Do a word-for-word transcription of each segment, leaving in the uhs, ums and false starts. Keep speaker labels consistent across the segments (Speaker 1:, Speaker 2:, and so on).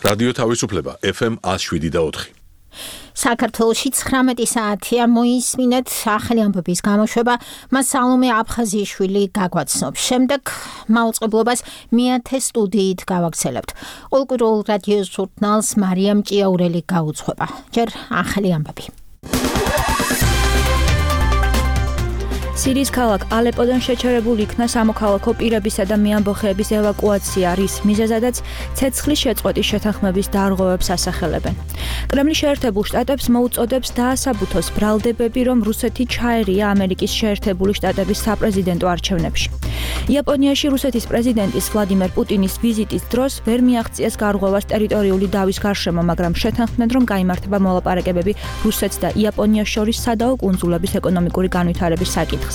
Speaker 1: რადიო თავისუფლება ეფ ემ one oh seven და four.
Speaker 2: საქართველოში ცხრამეტი საათია მოისმინეთ ახალი ამბების გამოშვება, მას სალომე აფხაზიშვილი გაგვაცნობს. შემდეგ მაუწყებლობას მეათე სტუდიით გავაგრძელებთ. კულტურულ რადიო ჟურნალს მარიამ ჭიაურელი გაუძღვება. ჯერ ახალი ამბები.
Speaker 3: სირიის ქალაქ ალეპოდან შეჩერებული იქნა სამოქალაქო პირებისა და მეამბოხეების ევაკუაცია, რის მიზეზადაც ცეცხლის შეწყვეტის შეთანხმების დარღვევებს ასახელებენ. კრემლი შეერთებულ შტატებს მოუწოდებს დაასაბუთოს ბრალდებები, რომ რუსეთი ჩაერია ამერიკის შეერთებული შტატების საპრეზიდენტო არჩევნებში. იაპონიაში რუსეთის პრეზიდენტის ვლადიმერ პუტინის ვიზიტის დროს ვერ მიაღწიეს გარღვევას ტერიტორიული დავის გარშემო, მაგრამ შეთანხმდნენ, რომ გაიმართება მოლაპარაკებები რუსეთს და იაპონიას შორის სადაო კუნძულების ეკონომიკური განვითარების საკითხზე.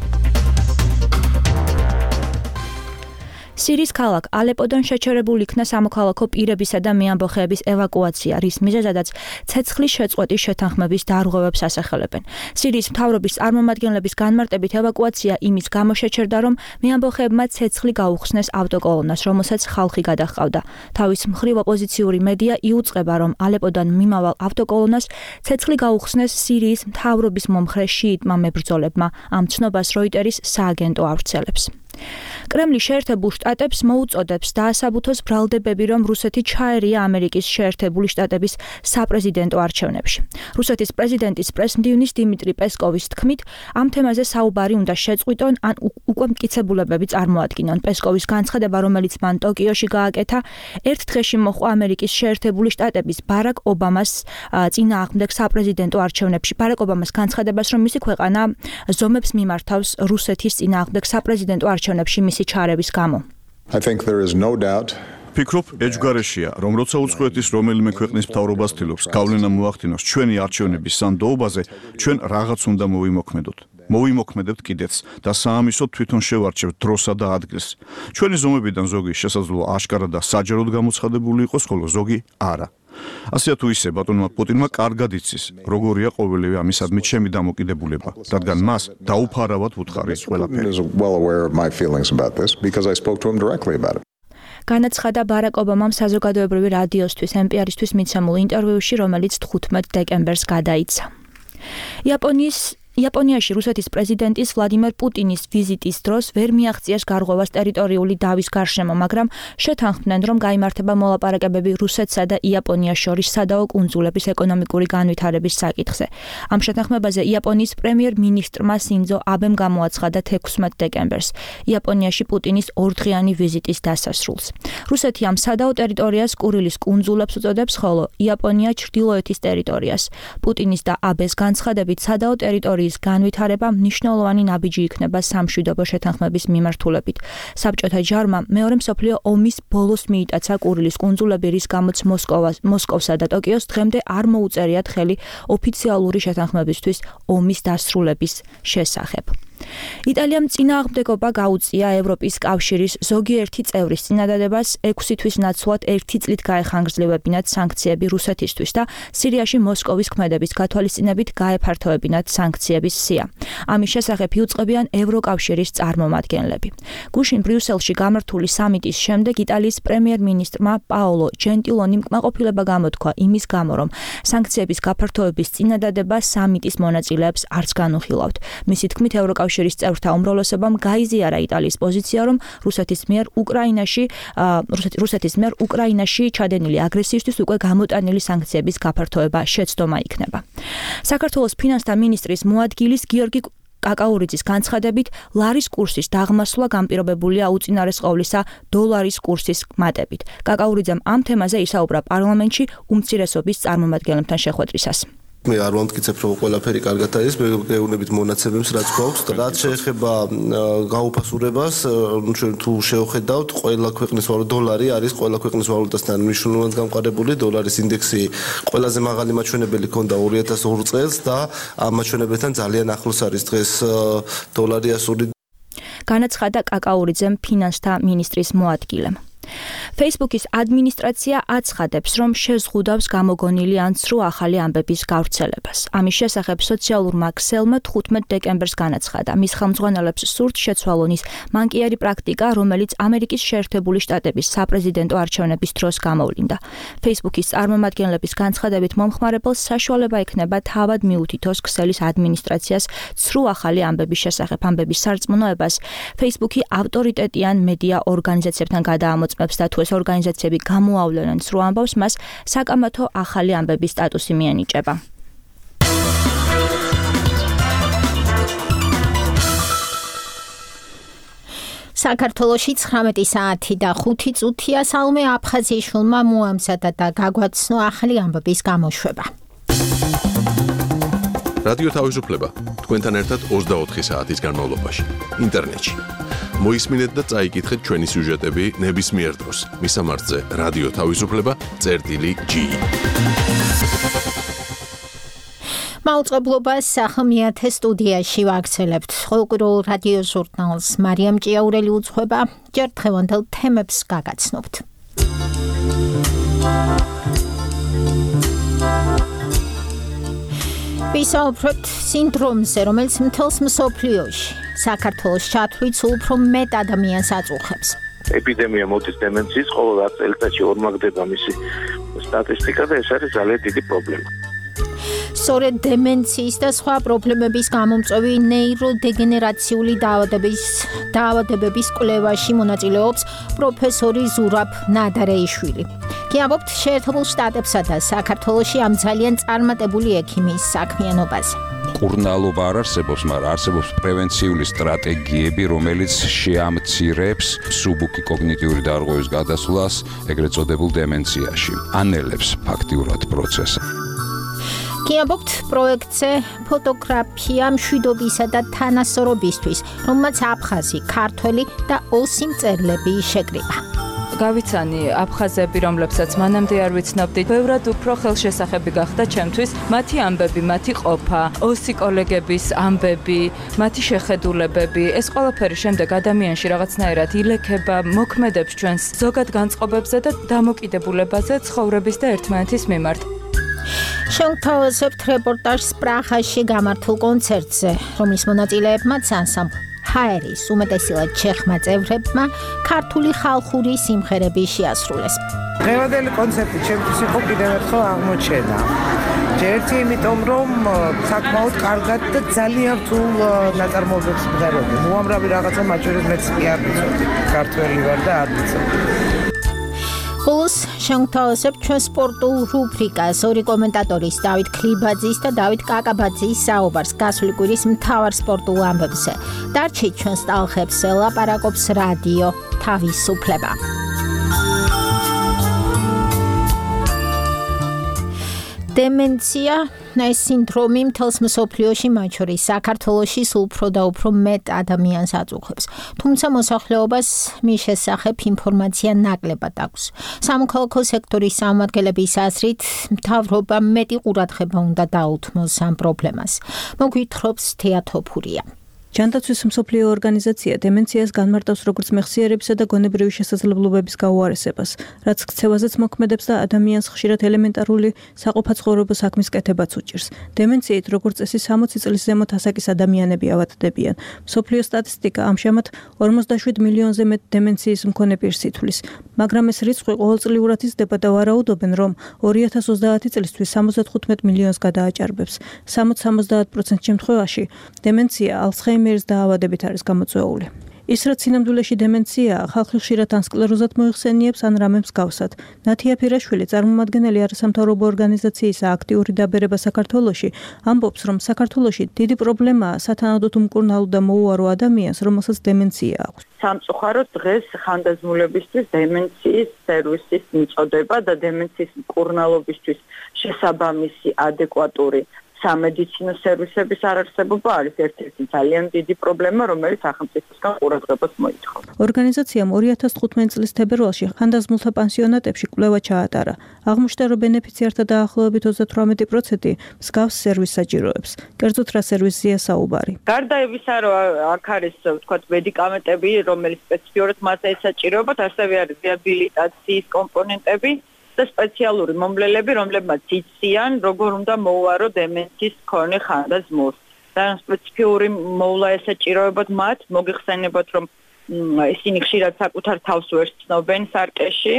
Speaker 3: სირიის ქალაქ ალეპოდან შეჩერებული იქნა სამოქალაქო პირებისა და მეამბოხეების ევაკუაცია, რის მიზეზადაც ცეცხლის შეწყვეტის შეთანხმების დარღვევებს ასახელებენ. სირიის მთავრობის წარმომადგენლების განმარტებით ევაკუაცია იმის გამო შეჩერდა, რომ მეამბოხეებმა ცეცხლი გაუხსნეს ავტოკოლონას, რომელსაც ხალხი გადაჰყავდა. თავის მხრივ ოპოზიციური მედია იუწყება, რომ ალეპოდან მიმავალ ავტოკოლონას ცეცხლი გაუხსნეს სირიის მთავრობის მომხრე შიიტმა მებრძოლებმა, ამ ცნობას როიტერის სააგენტო ავრცელებს. კრემლი შეერთებულ შტატებს მოუწოდებს დაასაბუთოს ბრალდებები, რომ რუსეთი ჩაერია ამერიკის შეერთებული შტატების საპრეზიდენტო არჩევნებში. რუსეთის პრეზიდენტის პრესმდივნის დიმიტრი პესკოვის თქმით, ამ თემაზე საუბარი უნდა შეწყვიტონ, ან უკვე მტკიცებულებები წარმოადგინონ. პესკოვის განცხადება, რომელიც მან ტოკიოში გააკეთა, ერთ დღეში მოჰყვა ამერიკის შეერთებული შტატების ბარაკ ობამას წინააღმდეგ საპრეზიდენტო არჩევნებში. ბარაკ ობამას განცხადებას, რომ მისი ქვეყანა ზომებს მიმართავს რუსეთის წინააღმდეგ საპრეზიდენტო არჩევნებში მისი ჩარევის გამო.
Speaker 4: I think there is no doubt.
Speaker 5: ფიქრობ, ეჯგარეშია, რომ როცა უცხოეთის რომელიმე ქვეყნის მთავრობას თილობს გავლენა მოახდინოს ჩვენი არჩევნების სანდოობაზე, ჩვენ რაღაც უნდა მოვიმოქმედოთ. მოვიმოქმედებთ კიდეც და საამისოდ თვითონ შევარჩევთ დროსა და ადგილს. ჩვენი ზომებიდან ზოგი შესაძლოა აშკარა და საჯაროდ გამოცხადებული იყოს, ხოლო ზოგი არა. ასე თუ ისე ბატონმა პუტინმა კარგად იცის, როგორია ყოველივე ამისადმი ჩემი დამოკიდებულება, რადგან მას დაუფარავად ვუთხარი ყველაფერი.
Speaker 3: განაცხადა ბარაკ ობამამ საზოგადოებრივი რადიოსთვის ენ პი არ-ისთვის მიცემულ ინტერვიუში, რომელიც თხუთმეტ დეკემბერს გადაიცა. იაპონიის იაპონიაში რუსეთის პრეზიდენტის ვლადიმერ პუტინის ვიზიტის დროს ვერ მიაღწიეს გარღვევას ტერიტორიული დავის გარშემო, მაგრამ შეთანხმდნენ, რომ გაიმართება მოლაპარაკებები რუსეთსა და იაპონიას შორის სადაო კუნძულების ეკონომიკური განვითარების საკითხზე. ამ შეთანხმებაზე იაპონიის პრემიერ-მინისტრმა სინძო აბემ გამოაცხადა თექვსმეტ დეკემბერს, იაპონიაში პუტინის ორდღიანი ვიზიტის დასასრულს. რუსეთი ამ სადაო ტერიტორიას კურილის კუნძულებს უწოდებს, ხოლო იაპონია ჩრდილოეთის ტერიტორიას. პუტინის და აბეს განცხადებით სადაო ტერიტორია განვითარება მნიშვნელოვანი ნაბიჯი იქნება სამშვიდობო შეთანხმების მიმართულებით. საბჭოთა ჯარმა მეორე მსოფლიო ომის ბოლოს მიიტაცა კურილის კუნძულები, რის გამოც მოსკოვას, მოსკოვსა და ტოკიოს დღემდე არ მოუწერიათ ხელი ოფიციალური შეთანხმებისთვის ომის დასრულების შესახებ. იტალიამ წინააღმდეგობა გაუწია ევროპის კავშირის ზოგიერთი წევრის წინადადებას ექვსი თვის ნაცვლად ერთი წლით გაეხანგრძლივებინათ სანქციები რუსეთისთვის და სირიაში მოსკოვის ქმედების გათვალისწინებით გაეფართოებინათ სანქციების სია. ამის შესახებ იუწყებიან ევროკავშირის წარმომადგენლები. გუშინ ბრიუსელში გამართული სამიტის შემდეგ იტალიის პრემიერ-მინისტრმა პაოლო ჯენტილონიმ კმაყოფილება გამოთქვა იმის გამო, რომ სანქციების გაფართოების წინადადება სამიტის მონაწილეებს არც განუხილავთ. მისი თქმით, ევროკავშირის კავშირის წევრთა უმრავლესობამ გაიზიარა იტალიის პოზიცია, რომ რუსეთის მიერ უკრაინაში რუსეთის მიერ უკრაინაში ჩადენილი აგრესიისთვის უკვე გამოტანილი სანქციების გაფართოება შეცდომა იქნება. საქართველოს ფინანსთა მინისტრის მოადგილის გიორგი კაკაურიძის განცხადებით, ლარის კურსის დაღმასვლა განპირობებულია უწინარესყოვლისა დოლარის კურსის მატებით. კაკაურიძემ ამ თემაზე ისაუბრა პარლამენტში უმცირესობის წარმომადგენლებთან შეხვედრისას.
Speaker 6: მე არ ვამტკიცებ, რომ ყველაფერი კარგად არის, მე გეუბნებით მონაცემებს, რაც გვაქვს. რაც შეეხება გაუფასურებას, ჩვენ თუ შევხედავთ, ყველა ქვეყნის ვალუტა დოლარი არის ყველა ქვეყნის ვალუტასთან მნიშვნელოვნად გამყარებული. დოლარის ინდექსი ყველაზე მაღალი მაჩვენებელი ჰქონდა ორი ათას ორი წელს და ამ მაჩვენებელთან ძალიან ახლოს არის დღეს დოლარი ასული.
Speaker 3: განაცხადა კაკაურიძემ ფინანსთა მინისტრის მოადგილემ. Facebook-ის ადმინისტრაცია აცხადებს, რომ შეზღუდავს გამოგონილი ან ცრუ ახალი ამბების გავრცელებას. ამის შესახებ სოციალურმა ქსელმა თხუთმეტ დეკემბერს განაცხადა. მის ხელმძღვანელებს სურთ შეცვალონის მანკიერი პრაქტიკა, რომელიც ამერიკის შეერთებული შტატების საპრეზიდენტო არჩევნების დროს გამოვლინდა. Facebook-ის წარმომადგენლების განცხადებით მომხმარებელს საშუალება ექნება თავად მიუთითოს ქსელის ადმინისტრაციას ცრუ ახალი ამბების შესახებ ამბების სარწმუნოებას. Facebook-ი ავტორიტეტიან მედია ორგანიზაციებთან გადაამოწმებს და თუ ეს ორგანიზაციები გამოავლენენ ცრუ ამბავს, მას საკამათო ახალი ამბების სტატუსი მიენიჭება.
Speaker 2: საქართველოში ცხრამეტი საათი და ხუთი წუთია სალომე აფხაზიშვილმა მოამზადა და გაგვაცნო ახალი ამბების გამოშვება.
Speaker 1: რადიო თავისუფლება თქვენთან ერთად ოცდაოთხი საათის განმავლობაში ინტერნეტში. მოისმინეთ და წაიკითხეთ ჩვენი სიუჟეტები ნებისმიერ დროს. მისამართზე რადიო თავისუფლება წერტილი ჯი. მაუწყებლობას სახმიათე სტუდიაში ვაგრძელებთ. ყოველკვირეულ რადიო ჟურნალს მარიამ ჭიაურელი უძღვება. ჯერ დღევანდელ თემებს გაგაცნობთ. ვისაუბრებთ სინდრომზე, რომელიც მთელს მსოფლიოში საქართველოს ჩათვლით სულ უფრო მეტ ადამიანს აწუხებს.
Speaker 7: ეპიდემია მოდის დემენციის, ყოველ ათ წელიწადში ორმაგდება მისი სტატისტიკა და ეს არის ძალიან დიდი პრობლემა.
Speaker 2: სწორედ დემენციის და სხვა პრობლემების გამომწვევი ნეიროდეგენერაციული დაავადების დაავადებების კვლევაში მონაწილეობს პროფესორი ზურაბ ნადარეიშვილი. კი ამბობთ შეერთებულ შტატებსა და საქართველოში ამ ძალიან წარმატებული ექიმის საქმიანობაზე.
Speaker 8: კურნალობა არ არსებობს, მაგრამ არსებობს პრევენციული სტრატეგიები, რომელიც შეამცირებს სუბუქი კოგნიტიური დარღვევის გადასვლას ეგრეთ წოდებულ დემენციაში. ანელებს ფაქტიურად პროცესს.
Speaker 2: კი ამბობთ პროექტზე ფოტოგრაფია მშვიდობისა და თანასწორობისთვის, რომელმაც აფხაზი, ქართველი და ოსი მწერლები შეკრიბა.
Speaker 9: გავიცანი აფხაზები, რომლებსაც მანამდე არ ვიცნობდი, ბევრად უფრო ხელშესახები გახდა ჩემთვის მათი ამბები, მათი ყოფა, ოსი კოლეგების ამბები, მათი შეხედულებები. ეს ყველაფერი შემდეგ ადამიანში რაღაცნაირად ილექება, მოქმედებს ჩვენს ზოგად განწყობებზე და დამოკიდებულებაზე ცხოვრების და ერთმანეთის მიმართ.
Speaker 2: შევთავაზებთ რეპორტაჟს პრაღაში გამართულ კონცერტზე, რომლის მონაწილეებმაც ანსამბლ ჰაერის უმეტესილად ჩეხმა წევრებმა ქართული ხალხური სიმღერები შეასრულეს.
Speaker 10: დღევანდელი კონცერტი ჩემთვის იყო კიდევ ერთხელ აღმოჩენა. ერთი იმიტომ, რომ საკმაოდ კარგად და ძალიან რთულ ნაწარმოებებს მღეროდი. უამრავი რაღაცა მათ შორის მეც კი არ ვიცოდი. ქართველი ვარ და არ ვიცოდი. ბოლოს შევთავაზებთ ჩვენ სპორტულ რუბრიკას ორი კომენტატორის დავით ქლიბაძის და დავით კაკაბაძის საუბარს გასული კვირის მთავარ სპორტულ ამბებზე. დარჩით ჩვენს ტალღებს ლაპარაკობს რადიო თავისუფლება. დემენცია ეს სინდრომი მთელს მსოფლიოში, მათ შორის საქართველოში სულ უფრო და უფრო მეტ ადამიანს აწუხებს. თუმცა მოსახლეობას მის შესახებ ინფორმაცია ნაკლებად აქვს. სამოქალაქო სექტორის წარმომადგენლების აზრით, მთავრობა მეტი ყურადღება უნდა დაუთმოს ამ პრობლემას. მოგვითხრობს თეატოფურია.
Speaker 11: ჯანდაცვის მსოფლიო ორგანიზაცია დემენციას განმარტავს როგორც მეხსიერებისა და გონებრივი შესაძლებლობების გაუარესებას, რაც ქცევაზეც მოქმედებს და ადამიანს ხშირად ელემენტარული საყოფაცხოვრებო საქმის კეთებაც უჭირს. დემენციით როგორც წესი სამოცი წლის ზემოთ ასაკის ადამიანები ავადდებიან. მსოფლიო სტატისტიკა ამჟამად ორმოცდაშვიდ მილიონზე მეტ დემენციის მქონე პირს ითვლის, მაგრამ ეს რიცხვი ყოველწლიურად იზრდება და ვარაუდობენ, რომ ორი ათას ოცდაათი წლისთვის სამოცდათხუთმეტ მილიონს გადააჭარბებს. სამოც-სამოცდაათ პროცენტ შემთხვევაში დემენცია ალცჰაიმერის მერს დაავადებით არის გამოწვეული. ის რაც სინამდვილეში დემენციაა, ხალხი ხშირად ან სკლეროზად მოიხსენიებს, ან რამე მსგავსად. ნათია ფირაშვილი, წარმომადგენელი არასამთავრობო ორგანიზაციისა აქტიური დაბერება საქართველოში, ამბობს, რომ საქართველოში დიდი პრობლემაა სათანადოდ უმკურნალო და მოუარო ადამიანს, რომელსაც დემენცია აქვს.
Speaker 12: სამწუხაროდ დღეს ხანდაზმულებისთვის დემენციის სერვისის მიწოდება და დემენციის მკურნალობისთვის შესაბამისი ადეკვატური სამედიცინო სერვისების არარსებობა არის ერთ-ერთი ძალიან დიდი პრობლემა, რომელიც სახელმწიფოსგან ყურადღებას მოითხოვს.
Speaker 11: ორგანიზაციამ ორი ათას თხუთმეტი წლის თებერვალში ხანდაზმულთა პანსიონატებში კვლევა ჩაატარა. აღმოჩნდა, რომ ბენეფიციართა დაახლოებით ოცდათვრამეტი პროცენტი მსგავს სერვისს საჭიროებს. კერძოდ რა სერვისზეა საუბარი?
Speaker 12: გარდა იმისა, რომ აქ არის ვთქვათ მედიკამენტები, რომელიც სპეციფიურად მას ესაჭიროებათ, ასევე არის რეაბილიტაციის კომპონენტები და სპეციალური მომვლელები, რომლებმაც იციან, როგორ უნდა მოუარო დემენციის მქონე ხანდაზმულს. და სპეციფიური მოვლა ესაჭიროებათ მათ, მოგიხსენებათ, რომ ისინი ხშირად საკუთარ თავს ვერ ცნობენ სარკეში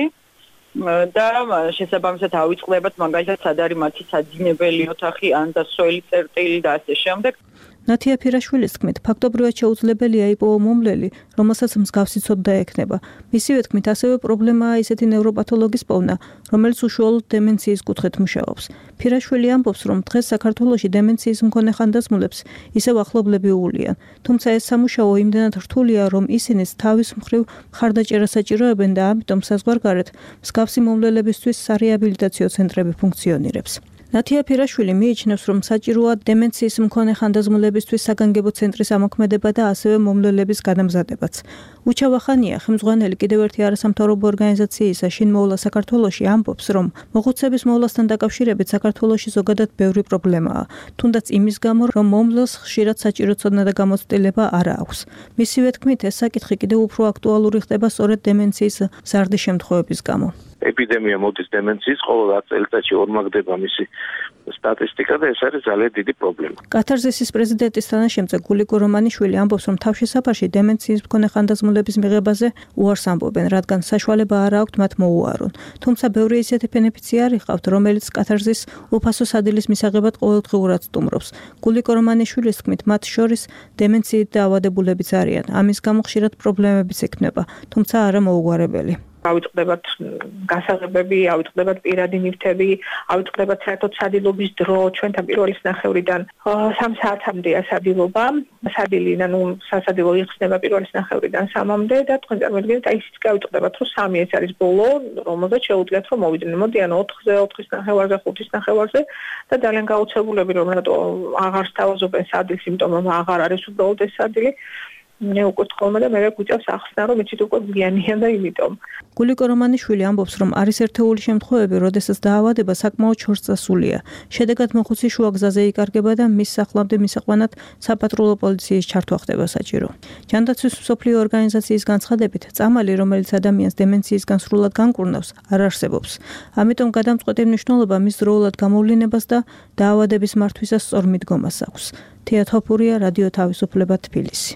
Speaker 12: და შესაბამისად ავიწყდებათ მაგალითად სად არის მათი საძინებელი ოთახი ან დასველი წერტილი და ასე შემდეგ.
Speaker 11: ნათია ფირაშვილის თქმით, ფაქტობრივად შეუძლებელია იპოვო მომვლელი, რომელსაც მსგავსი ცოდნა ექნება. მისივე თქმით, ასევე პრობლემაა ისეთი ნევროპათოლოგის პოვნა, რომელიც უშუალოდ დემენციის კუთხით მუშაობს. ფირაშვილი ამბობს, რომ დღეს საქართველოში დემენციის მქონე ხანდაზმულებს ისევ ახლობლები უვლიან, თუმცა ეს სამუშაო იმდენად რთულია, რომ ისინიც თავის მხრივ მხარდაჭერას საჭიროებენ და ამიტომ საზღვარგარეთ მსგავსი მომვლელებისთვის სარეაბილიტაციო ცენტრები ფუნქციონირებს. ნათია ფირაშვილი მიიჩნევს, რომ საჭიროა დემენციის მქონე ხანდაზმულებისთვის საგანგებო ცენტრის ამოქმედება და ასევე მომვლელების გადამზადებაც. უჩავახანია, ხელმძღვანელი კიდევ ერთი არასამთავრობო ორგანიზაციისა შინმოვლა საქართველოში ამბობს, რომ მოხუცების მოვლასთან დაკავშირებით საქართველოში ზოგადად ბევრი პრობლემაა, თუნდაც იმის გამო, რომ მომვლელს ხშირად საჭირო ცოდნა და გამოცდილება არ აქვს. მისივე თქმით, ეს საკითხი კიდევ უფრო აქტუალური ხდება სწორედ დემენციის მზარდი შემთხვევების გამო.
Speaker 7: ეპიდემია მოდის დემენციის, ყოველ ათ წელიწადში ორმაგდება მისი სტატისტიკა და ეს არის ძალიან დიდი პრობლემა.
Speaker 11: კათარზისის პრეზიდენტის თანაშემწე გულიკო რომანიშვილი ამბობს, რომ თავშესაფარში დემენციის მქონე ხანდაზმულების მიღებაზე უარს ამბობენ, რადგან საშუალება არ აქვთ მათ მოუარონ. თუმცა ბევრი ისეთი ბენეფიციარი ჰყავთ, რომელიც კათარზის უფასო სადილის მისაღებად ყოველდღიურად სტუმრობს. გულიკო რომანიშვილის თქმით, მათ შორის დემენციით დაავადებულებიც არიან. ამის გამო ხშირად პრობლემებიც ექნება, თუმცა არა მოუგვარებელი.
Speaker 13: ავიწყდებათ გასაღებები, ავიწყდებათ პირადი ნივთები, ავიწყდებათ საერთოდ სადილობის დრო, ჩვენთან პირველი ნახევრიდან სამ საათამდეა სადილობა, სადილი, ანუ სასადილო იხსნება პირველი ნახევრიდან სამამდე და თქვენ წარმოიდგინეთ, აი ისიც გავიწყდებათ, რომ სამი ეს არის ბოლო, რომელზეც შეუძლიათ რომ მოვიდნენ. მოდიან ოთხზე, ოთხის ნახევარზე, ხუთის ნახევარზე და ძალიან გაუცებულები რომ რატო აღარ სთავაზობენ სადილს, იმიტომ რომ აღარ არის უბრალოდ ეს სადილი. მე უკვე თხოვმა და მე გვიწევს ახსნა, რომ იცით უკვე გვიანია და იმიტომ.
Speaker 11: გულიკო რომანიშვილი ამბობს, რომ არის ერთეული შემთხვევები, როდესაც დაავადება საკმაოდ ჩორსწასულია. შედეგად მოხუცი შუა გზაზე იკარგება და მის სახლამდე მისაყვანად საპატრულო პოლიციის ჩართვა ხდება საჭირო. ჯანდაცვის მსოფლიო ორგანიზაციის განცხადებით, წამალი, რომელიც ადამიანს დემენციისგან სრულად განკურნავს, არ არსებობს. ამიტომ გადამწყვეტი მნიშვნელობა მის დროულად გამოვლინებას და დაავადების მართვისას სწორ მიდგომას აქვს. თია თოფურია, რადიო თავისუფლება, თბილისი.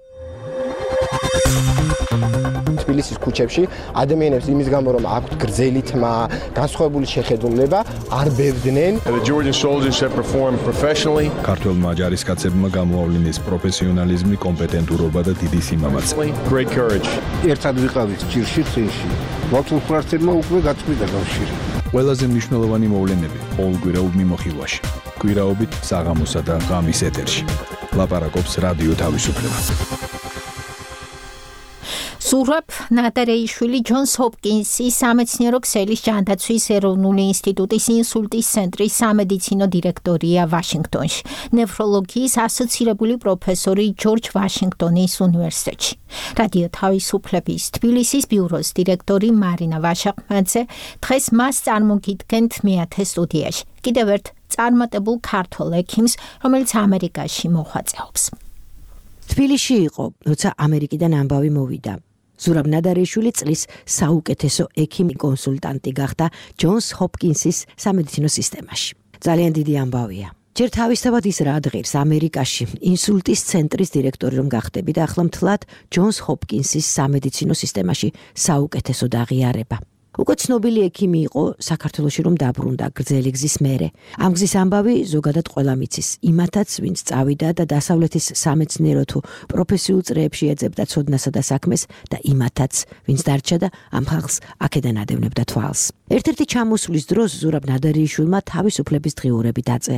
Speaker 14: თბილისის ქუჩებში ადამიანებს იმის გამო რომ აქვთ გრძელი თმა, განსხვავებული შეხედულება, არ ბევდნენ.
Speaker 15: The Georgian soldiers have performed professionally.
Speaker 16: ქართველმა ჯარისკაცებმა გამოავლინეს პროფესიონალიზმი, კომპეტენტურობა და დიდი სიმამაცე.
Speaker 15: Great courage.
Speaker 17: ერთად ვიყავით ჭირში წინში. ვათულ ფრართებმა უკვე გაწყვიტა კავშირი.
Speaker 16: ყველაზე მნიშვნელოვანი მოვლენები ყოველკვირეულ მიმოხილვაში. კვირაობით საღამოსა და ღამის ეთერში. ლაპარაკობს რადიო თავისუფლება.
Speaker 2: ზურაბ ნადარეიშვილი ჯონს ჰოპკინსის სამეცნიერო ქსელის ჯანდაცვის ეროვნული ინსტიტუტის ინსულტის ცენტრის სამედიცინო დირექტორია ვაშინგტონში. ნევროლოგიის ასოცირებული პროფესორი ჯორჯ ვაშინგტონის უნივერსიტეტში. რადიო თავისუფლების თბილისის ბიუროს დირექტორი მარინა ვაშაყმაძე დღეს მას წარმოგიდგენთ მეათე სტუდიაში. კიდევ ერთ წარმატებულ ქართველ ექიმს, რომელიც ამერიკაში მოღვაწეობს.
Speaker 18: თბილისში იყო, როცა ამერიკიდან ამბავი მოვიდა. ზურაბ ნადარეიშვილი წლის საუკეთესო ექიმი კონსულტანტი გახდა ჯონს ჰოპკინსის სამედიცინო სისტემაში. ძალიან დიდი ამბავია. ჯერ თავისთავად ის რა დღეს ამერიკაში ინსულტის ცენტრის დირექტორი რომ გახდები და ახლა მთლად ჯონს ჰოპკინსის სამედიცინო სისტემაში საუკეთესო აღიარება. უკვე ცნობილი ექიმი იყო საქართველოში რომ დაბრუნდა გრძელი გზის მერე. ამ გზის ამბავი ზოგადად ყველამ იცის. იმათაც, ვინც წავიდა და დასავლეთის სამეცნიერო თუ პროფესიულ წრეებში ეძებდა ცოდნასა და საქმეს და იმათაც, ვინც დარჩა და ამ ხალხს აქედან ადევნებდა თვალს. ერთ-ერთი ჩამოსვლის დროს ზურაბ ნადარეიშვილმა თავისუფლების დღიურები დაწერა.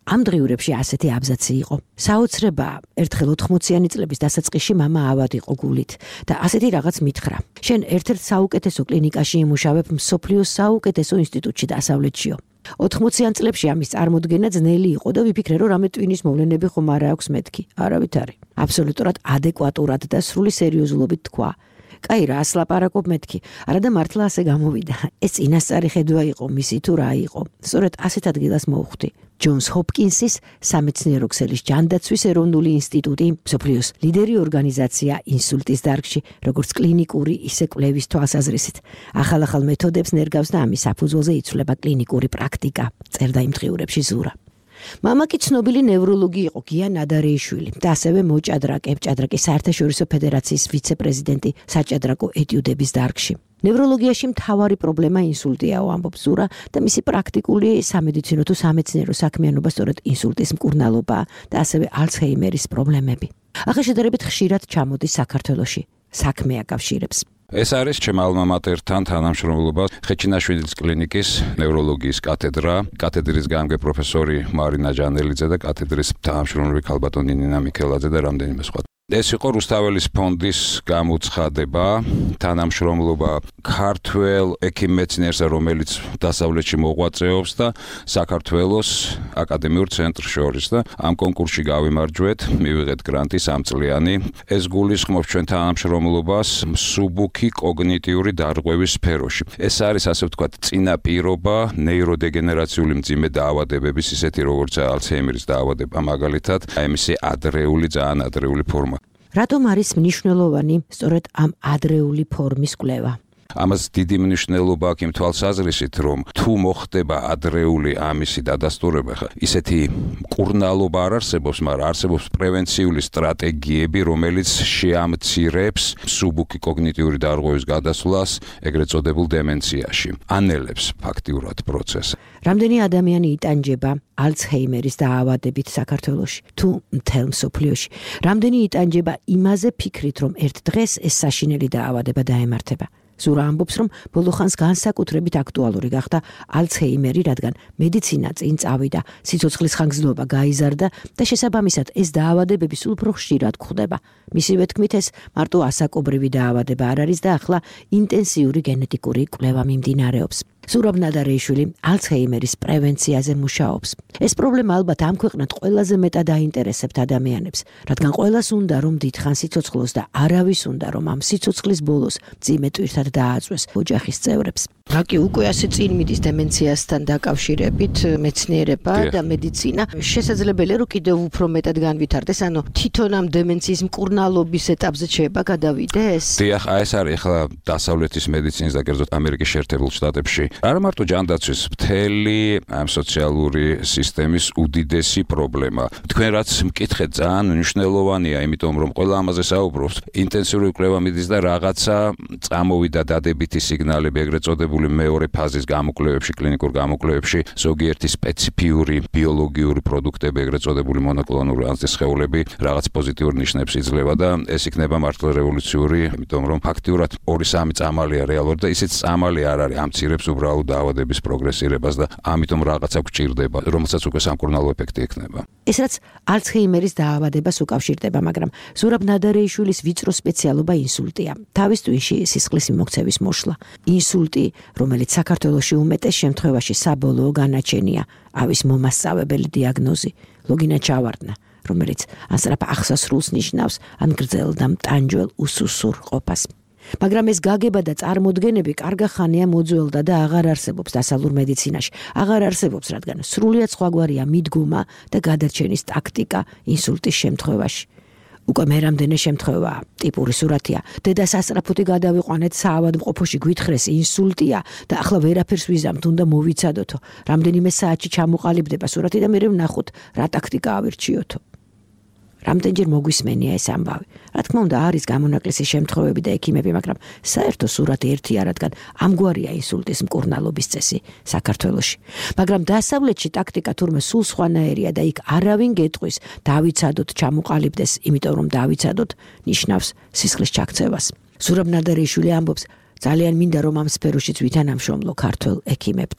Speaker 18: ამ დღიურებში ასეთი აბზაცი იყო. საოცრებაა, ერთხელ ოთხმოციანი წლების დასაწყისში მამა ავად იყო გულით და ასეთი რაღაც მითხრა. შენ ერთ-ერთ საუკეთესო კლინიკაში იმუშავებ მსოფლიოს საუკეთესო ინსტიტუტში დასავლეთშიო. ოთხმოციან წლებში ამის წარმოდგენა ძნელი იყო და ვიფიქრე, რომ რამე ტვინის მოვლენები ხომ არ აქვს მეთქი. არავით არის. აბსოლუტურად ადეკვატურად და სრული სერიოზულობით თქვა. კაი, რა ასლაპარაკობ მეთქი. არა და მართლა ასე გამოვიდა. ეს წინასწარი ხედვა იყო, მისი თუ რა იყო. სწორედ ასეთ ადგილას მოვხვდი. ჯონს ჰოპკინსის სამეცნიერო ქსელის ჯანდაცვის ეროვნული ინსტიტუტი, მსოფლიოს ლიდერი ორგანიზაცია ინსულტის დარგში, როგორც კლინიკური, ისე კვლევის თვალსაზრისით. ახალ-ახალ მეთოდებს ნერგავს და ამის საფუძველზე იცვლება კლინიკური პრაქტიკა, წერდა იმ დღიურებში ზურა. მამა კი ცნობილი ნევროლოგი იყო, გია ნადარეიშვილი და ასევე მოჭადრაკე, ჭადრაკის საერთაშორისო ფედერაციის ვიცე-პრეზიდენტი საჭადრაკო ეტიუდების დარგში. ნევროლოგიაში მთავარი პრობლემა ინსულტიაო, ამბობს ზურა და მისი პრაქტიკული სამედიცინო თუ სამეცნიერო საქმიანობა სწორედ ინსულტის მკურნალობაა და ასევე ალცჰეიმერის პრობლემები. ახლა შედარებით ხშირად ჩამოდის საქართველოში. საქმე აკავშირებს.
Speaker 8: ეს არის ჩემ ალმა მატერთან თანამშრომლობა ხეჩინაშვილის კლინიკის ნევროლოგიის კათედრა, კათედრის გამგე პროფესორი მარინა ჯანელიძე და კათედრის თანამშრომლები ქალბატონი ნინა მიქელაძე და რამდენიმე სხვა. ეს იყო რუსთაველის ფონდის გამოცხადება, თანამშრომლობა ქართველ ექიმ-მეცნიერსა, რომელიც დასავლეთში მოღვაწეობს და საქართველოს აკადემიურ ცენტრს შორის და ამ კონკურსში გავიმარჯვეთ, მივიღეთ გრანტი სამწლიანი. ეს გულისხმობს ჩვენ თანამშრომლობას მსუბუქი კოგნიტიური დარღვევის სფეროში. ეს არის ასე ვთქვათ წინაპირობა ნეიროდეგენერაციული მძიმე დაავადებების, ისეთი როგორც ალცჰეიმერის დაავადება მაგალითად, ამისი ადრეული, ძალიან ადრეული ფორმა.
Speaker 18: რატომ არის მნიშვნელოვანი სწორედ ამ ადრეული ფორმის კვლევა?
Speaker 8: ამას დიდი მნიშვნელობა აქვს იმ თვალსაზრისით, რომ თუ მოხდება ადრეული ამისი დადასტურება, ისეთი მკურნალობა არ არსებობს, მაგრამ არსებობს პრევენციული სტრატეგიები, რომელიც შეამცირებს მსუბუქი კოგნიტიური დარღვევის გადასვლას, ეგრეთ წოდებულ დემენციაში. ანელებს ფაქტიურად პროცესს.
Speaker 18: რამდენი ადამიანი იტანჯება ალცჰეიმერის დაავადებით საქართველოში თუ მთელ მსოფლიოში? რამდენი იტანჯება იმაზე ფიქრით, რომ ერთ დღეს ეს საშინელი დაავადება დაემართება? ზურა ამბობს, რომ ბოლო ხანს განსაკუთრებით აქტუალური გახდა ალცჰეიმერი, რადგან მედიცინა წინ წავიდა, სიცოცხლის ხანგრძლივობა გაიზარდა და შესაბამისად ეს დაავადებები სულ უფრო ხშირად გვხვდება. მისივე თქმით, ეს მარტო ასაკობრივი დაავადება არ არის და ახლა ინტენსიური გენეტიკური კვლევა მიმდინარეობს. ზურაბ ნადარეიშვილი ალცჰეიმერის პრევენციაზე მუშაობს. ეს პრობლემა ალბათ ამ ქვეყნად ყველაზე მეტად აინტერესებთ ადამიანებს, რადგან ყველას უნდა რომ დიდხან სიცოცხლოს და არავის უნდა რომ ამ სიცოცხლის ბოლოს მძიმე ტვირთად დააწვეს ოჯახის წევრებს. რაკი უკვე ასე წინ მიდის დემენციასთან დაკავშირებით მეცნიერება და მედიცინა. შესაძლებელია რომ კიდევ უფრო მეტად განვითარდეს, ანუ თვითონ ამ დემენციის მკურნალობის ეტაპზე შეიძლება გადავიდეს?
Speaker 8: დიახ, ეს არის ახლა დასავლეთის მედიცინის და კერძოდ ამერიკის შეერთებულ შტატებში არა მარტო ჯანდაცვის, მთელი ამ სოციალური სისტემის უდიდესი პრობლემა. თქვენ რაც მკითხეთ ძალიან მნიშვნელოვანია, იმიტომ რომ ყველა ამაზე საუბრობს. ინტენსიური კვლევა მიდის და რაღაცა წამოვიდა დადებითი სიგნალები, ეგრეთ წოდებული მეორე ფაზის გამოკვლევებში, კლინიკურ გამოკვლევებში, ზოგიერთი სპეციფიური ბიოლოგიური პროდუქტები, ეგრეთ წოდებული მონოკლონური ანტისხეულები, რაღაც პოზიტიურ ნიშნებს იძლევა და ეს იქნება მართლა რევოლუციური, იმიტომ რომ ფაქტიურად ორი სამი წამალია რეალურად და ისიც წამალი არ არის, ამცირებს უბრალოდ დაავადების პროგრესირებას და ამიტომ რაღაცა გვჭირდება, რომელსაც უკვე სამკურნალო ეფექტი ექნება.
Speaker 18: ეს რაც ალცჰეიმერის დაავადებას უკავშირდება, მაგრამ ზურაბ ნადარეიშვილის ვიწრო სპეციალობა ინსულტია. თავის ტვინში სისხლის მიმოქცევის მოშლა. ინსულტი, რომელიც საქართველოში უმეტეს შემთხვევაში საბოლოო განაჩენია, ავის მომასწავებელი დიაგნოზი, ლოგინა ჩავარდნა, რომელიც ასრაფ ახსასრულს ნიშნავს, ან გრძელ და მტანჯველ უსუსურ ყოფას. მაგრამ ეს გაგება და წარმოდგენები კარგა ხანია მოძველდა და აღარ არსებობს დასავლურ მედიცინაში. აღარ არსებობს, რადგან სრულიად სხვაგვარია მიდგომა და გადარჩენის ტაქტიკა ინსულტის შემთხვევაში. უკვე მე რამდენი შემთხვევაა, ტიპური სურათია. დედას ასწრაფოთი გადავიყვანეთ საავადმყოფოში, გვითხრეს ინსულტია და ახლა ვერაფერს ვიზამთ, უნდა მოვიცადოთო. რამდენიმე საათში ჩამოყალიბდება სურათი და მე ვნახოთ, რა ტაქტიკა ავირჩიოთო. რამდენჯერ მოგვისმენია ეს ამბავი. რა თქმა უნდა, არის გამონაკლისი შემთხვევები და ექიმები, მაგრამ საერთო სურათი ერთია, რადგან ამგვარია ინსულტის მკურნალობის წესი საქართველოში. მაგრამ დასავლეთში ტაქტიკა თურმე სულ სხვანაირია და იქ არავინ გეტყვის დავიცადოთ, ჩამოყალიბდეს, იმიტომ რომ დავიცადოთ ნიშნავს სისხლის ჩაქცევას. ზურაბ ნადარეიშვილი ამბობს, ძალიან მინდა რომ ამ სფეროშიც ვითანამშრომლო ქართველ ექიმებთანო.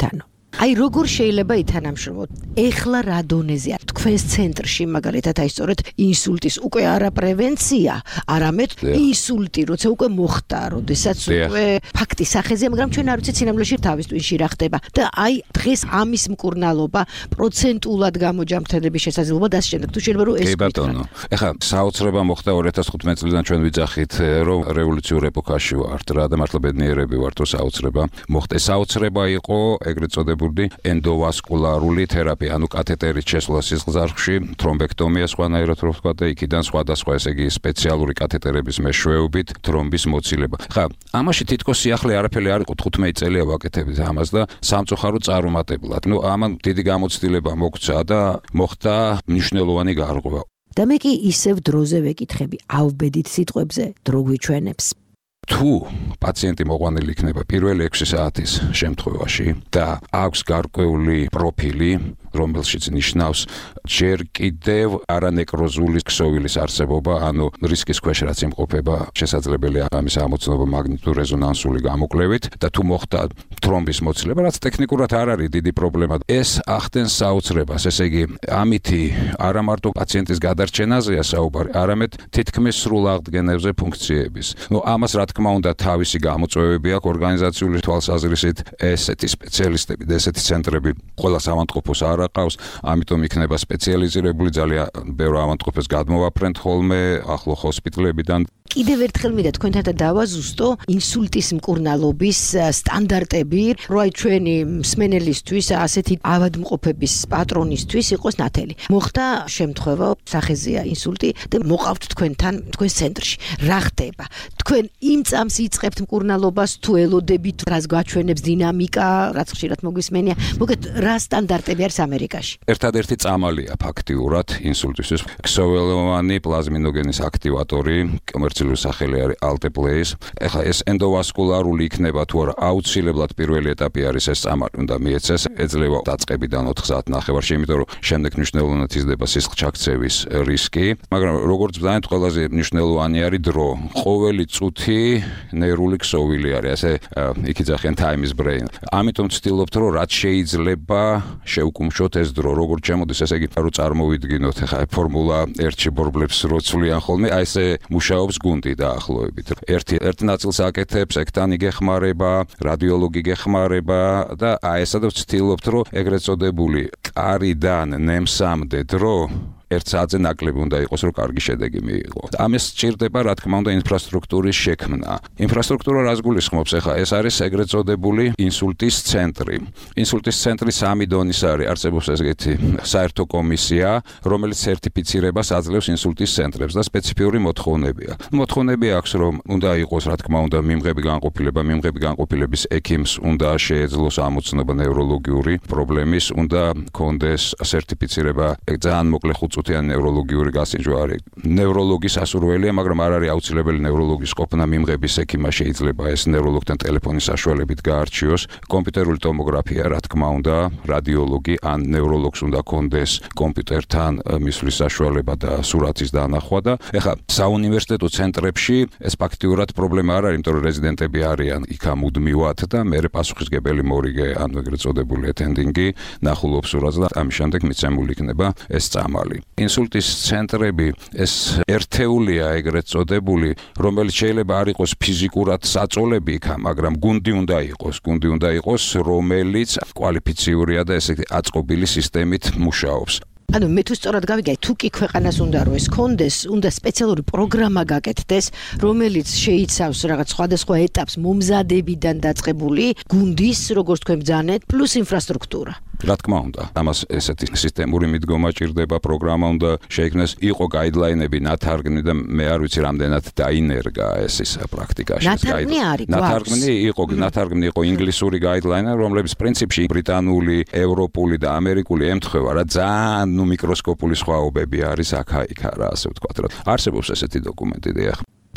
Speaker 18: აი როგორ შეიძლება ითანამშრომლოთ? ეხლა რა დონეზეა თქვენს ცენტრში მაგალითად აი სწორედ ინსულტის უკვე არა პრევენცია, არამედ ინსულტი, როცა უკვე მოხდა, როდესაც უკვე ფაქტი სახეზეა, მაგრამ ჩვენ არ ვიცით სინამდვილეში თავის ტვინში რა ხდება. და აი დღეს ამის მკურნალობა პროცენტულად გამოჯამრთელების შესაძლებლობა და ამ შემდეგ თუ შეიძლება რომ ეს
Speaker 8: კი ბატონო. ეხლა საოცრება მოხდა ორი ათას თხუთმეტი წლიდან ჩვენ ვიძახით რომ რევოლუციურ ეპოქაში ვართ რა და მართლა ბედნიერები ვართ რომ საოცრება მოხდა. საოცრება იყო ეგრეთ წოდებული ენდოვასკულარული თერაპია, ანუ კათეტერის შესვლა სისხლძარღვში, თრომბექტომია სხვანაირად რო ვთქვა და იქიდან სხვადასხვა ესე იგი სპეციალური კათეტერების მეშვეობით თრომბის მოცილება. ხა, ამაში თითქოს სიახლე არაფერი არ იყო, თხუთმეტი წელია ვაკეთებით ამას და სამწუხაროდ წარუმატებლად. ნუ ამან დიდი გამოცდილება მოგცა და მოხდა მნიშვნელოვანი გარღვევა.
Speaker 18: და მე კი ისევ დროზე ვეკითხები, ავბედით სიტყვებზე, დრო გვიჩვენებს.
Speaker 8: თუ პაციენტი მოყვანილი იქნება პირველი ექვსი საათის შემთხვევაში და აქვს გარკვეული პროფილი, რომელშიც ნიშნავს ჯერ კიდევ არანეკროზული ქსოვილის არსებობა, ანუ რისკის ქვეშ რაც იმყოფება, შესაძლებელია ამის ამოცნობა მაგნიტურ-რეზონანსული გამოკვლევით და თუ მოხდა თრომბის მოცილება, რაც ტექნიკურად არ არის დიდი პრობლემა, ეს ახდენს საოცრებას, ესე იგი, ამითი არა მარტო პაციენტის გადარჩენაზეა საუბარი, არამედ თითქმის სრულ აღდგენებზე ფუნქციების. ნუ ამას რა თქმა უნდა თავისი გამოწვევები აქვს ორგანიზაციული თვალსაზრისით, ესეთი სპეციალისტები და ესეთი ცენტრები ყველა სამავთყოფოს არ აყავს, ამიტომ იქნება სპეციალიზირებული ძალიან ბევრ ავადმყოფოს გადმოვაფრენთ ხოლმე ახლო ჰოსპიტალებიდან.
Speaker 18: კიდევ ერთხელ მინდა თქვენთან დავაზუსტო ინსულტის მკურნალობის სტანდარტები, რომ აი ჩვენი მსმენელისთვის ასეთი ავადმყოფების პატრონისთვის იყოს ნათელი. მოხდა შემთხვევა, სახეზეა ინსულტი და მოყავთ თქვენთან თქვენს ცენტრში. რა ხდება? თქვენ იმ წამს იწყებთ მკურნალობას თუ ელოდებით, რას გვაჩვენებს დინამიკა, რაც ხშირად მოგვისმენია. მოგეთ რა სტანდარტები არის ამერიკაში?
Speaker 8: ერთადერთი წამალია ფაქტიურად ინსულტისთვის ქსოვილოვანი პლაზმინოგენის აქტივატორი, კომერციული სახელი არის ალტეპლეის. ეხლა ეს ენდოვასკულარული იქნება თუ არა, აუცილებლად პირველი ეტაპი არის ეს წამალი უნდა მიეცეს, ეძლევა დაწყებიდან ოთხ საათ ნახევარში, იმიტომ რომ შემდეგ მნიშვნელოვნად იზრდება სისხლჩაქცევის რისკი, მაგრამ როგორც ბრძანეთ, ყველაზე მნიშვნელოვანი არის დრო. ყოველი წუთი ნეირული ქსოვილი არის, ასე იქ იძახიან time is brain. ამიტომ ვცდილობთ, რომ რაც შეიძლება შევკუმშოთ ეს დრო, როგორც შემოდის, ესე იგი, რომ წარმოვიდგინოთ, ეხლა ფორმულა ერთში ბორბლებს როცვლიან ხოლმე, აი ესე მუშაობს გუნდი დაახლოებით. ერთი ერთ ნაწილს აკეთებს, ექთანი გეხმარება, რადიოლოგი გეხმარება და აი ესა და ვცდილობთ, რომ ეგრეთ წოდებული კარიდან ნემსამდე დრო ერთ საათზე ნაკლები უნდა იყოს, რომ კარგი შედეგი მიიღო. ამას სჭირდება, რა თქმა უნდა, ინფრასტრუქტურის შექმნა. ინფრასტრუქტურა რას გულისხმობს? ახლა ეს არის ეგრეთ წოდებული ინსულტის ცენტრი. ინსულტის ცენტრი სამი დონის არის, არსებობს ესეთი საერთო კომისია, რომელიც სერტიფიცირებას აძლევს ინსულტის ცენტრებს და სპეციფიური მოთხოვნებია. მოთხოვნები აქვს, რომ უნდა იყოს, რა თქმა უნდა, მიმღები განყოფილება, მიმღები განყოფილების ექიმს უნდა შეეძლოს ამოცნობა ნევროლოგიური პრობლემის, უნდა კონდეს სერტიფიცირება ძალიან მოკლე ხუთწუთიანი ნევროლოგიური გასინჯვა არის. ნევროლოგის ასურველია, მაგრამ არ არის აუცილებელი ნევროლოგის ყოფნა მიმღების ექიმმა შეიძლება ეს ნევროლოგთან ტელეფონის საშუალებით გაარჩიოს. კომპიუტერული ტომოგრაფია, რა თქმა უნდა, რადიოლოგი ან ნევროლოგს უნდა კონდეს კომპიუტერთან მისვლის საშუალება და სურათის დანახვა და ეხლა საუნივერსიტეტო ცენტრებში ეს ფაქტიურად პრობლემა არ არის, იმიტომ რომ რეზიდენტები არიან იქა მუდმივად და მერე პასუხისგებელი მორიგე ან ეგრეთ წოდებული ეთენდინგი ნახულობს სურათს და ამის შემდეგ მიცემული იქნება ეს წამალი. ინსულტის ცენტრები ეს ერთეულია ეგრეთ წოდებული, რომელიც შეიძლება არ იყოს ფიზიკურად საწოლები იქა, მაგრამ გუნდი უნდა იყოს, გუნდი უნდა იყოს, რომელიც კვალიფიციურია და ესე აწყობილი სისტემით მუშაობს.
Speaker 18: ანუ მე თუ სწორად გავიგე, თუ კი ქვეყანას უნდა რომ ეს კონდეს, უნდა სპეციალური პროგრამა გაკეთდეს, რომელიც შეიცავს რაღაც სხვადასხვა ეტაპს მომზადებიდან დაწყებული გუნდის, როგორც თქვენ ბრძანეთ, პლუს ინფრასტრუქტურა.
Speaker 8: რა თქმა უნდა, ამას ესეთი სისტემური მიდგომა ჭირდება, პროგრამა უნდა შეიქმნეს, იყო გაიდლაინები ნათარგმნი და მე არ ვიცი რამდენად დაინერგა ეს ის პრაქტიკაში.
Speaker 18: ნათარგმნი არის,
Speaker 8: ნათარგმნი იყო, ნათარგმნი იყო ინგლისური გაიდლაინი, რომლების პრინციპში ბრიტანული, ევროპული და ამერიკული ემთხვევა რა ძალიან ნუ მიკროსკოპული სხვაობები არის აქა-იქა რა, ასე ვთქვათ რა. არსებობს ესეთი დოკუმენტი, დიახ.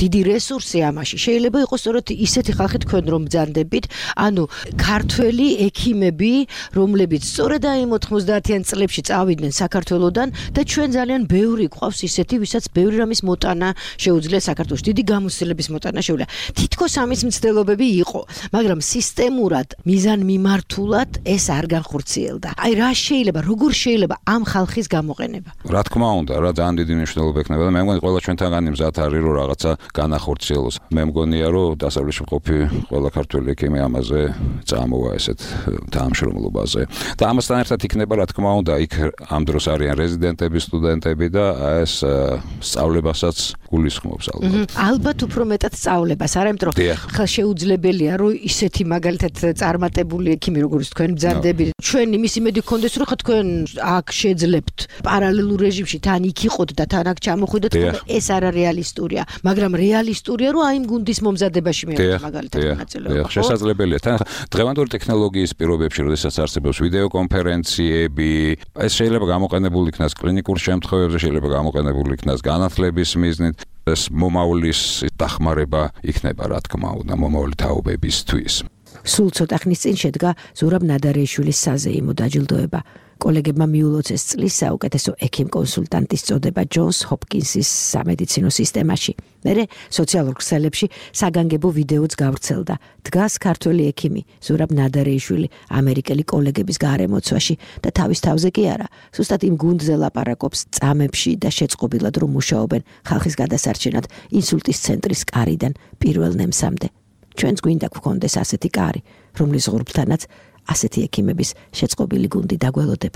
Speaker 18: დიდი რესურსი ამაში. შეიძლება იყოს სწორედ ისეთი ხალხი თქვენ რომ ბრძანდებით, ანუ ქართველი ექიმები, რომლებიც სწორედ აი ოთხმოცდაათიან წლებში წავიდნენ საქართველოსდან და ჩვენ ძალიან ბევრი გვყავს ისეთი, ვისაც ბევრი რამის მოტანა შეუძლია საქართველოს, დიდი გამოცდილების მოტანა შეუძლია. თითქოს ამის მცდელობები იყო, მაგრამ სისტემურად, მიზანმიმართულად ეს არ განხორციელდა. აი რა შეიძლება, როგორ შეიძლება ამ ხალხის გამოყენება?
Speaker 8: რა თქმა უნდა, რა ძალიან დიდი მნიშვნელობა ექნება და მე მგონი ყველა ჩვენთანგანი მზად არის რომ რაღაცა განახორციელოს. მე მგონია რომ დასავლეთში მყოფი ყველა ქართველი ექიმი ამაზე წამოვა ესეთ თანამშრომლობაზე. და ამასთან ერთად იქნება რა თქმა უნდა იქ ამ დროს არიან რეზიდენტები, სტუდენტები და ეს სწავლებასაც გულისხმობს ალბათ.
Speaker 18: ალბათ უფრო მეტად სწავლებას, არა იმიტომ რომ ხა შეუძლებელია რომ ისეთი მაგალითად წარმატებული ექიმი როგორც თქვენ ბრძანდებით. ჩვენ იმის იმედი გქონდეს რომ ხა თქვენ აქ შეძლებთ პარალელურ რეჟიმში თან იქ იყოთ და თან აქ ჩამოხვიდეთ, ეს არა რეალისტურია, მაგრამ რეალისტურია რომ აი იმ გუნდის მომზადებაში მე მაგალითად მონაწილეობა.
Speaker 8: შესაძლებელია თან დღევანდელი ტექნოლოგიის პირობებში, როდესაც არსებობს ვიდეო კონფერენციები, ეს შეიძლება გამოყენებული იქნას კლინიკურ შემთხვევებში, შეიძლება გამოყენებული იქნას განათლების მიზნით. ეს მომავლის დახმარება იქნება რა თქმა უნდა მომავალი თაობებისთვის.
Speaker 18: სულ ცოტა ხნის წინ შედგა ზურაბ ნადარეიშვილის საზეიმო დაჯილდოება. კოლეგებმა მიულოცეს წლის საუკეთესო ექიმ კონსულტანტის წოდება ჯონს ჰოპკინსის სამედიცინო სისტემაში. მერე სოციალურ ქსელებში საგანგებო ვიდეოც გავრცელდა. დგას ქართველი ექიმი ზურაბ ნადარეიშვილი ამერიკელი კოლეგების გარემოცვაში და თავის თავზე კი არა, ზუსტად იმ გუნდზე ლაპარაკობს წამებში და შეწყობილად რომ მუშაობენ ხალხის გადასარჩენად ინსულტის ცენტრის კარიდან პირველ ნემსამდე. ჩვენც გვინდა გვქონდეს ასეთი კარი, რომლის ღურბლთანაც ასეთი ექიმების შეწყობილი გუნდი დაგველოდება.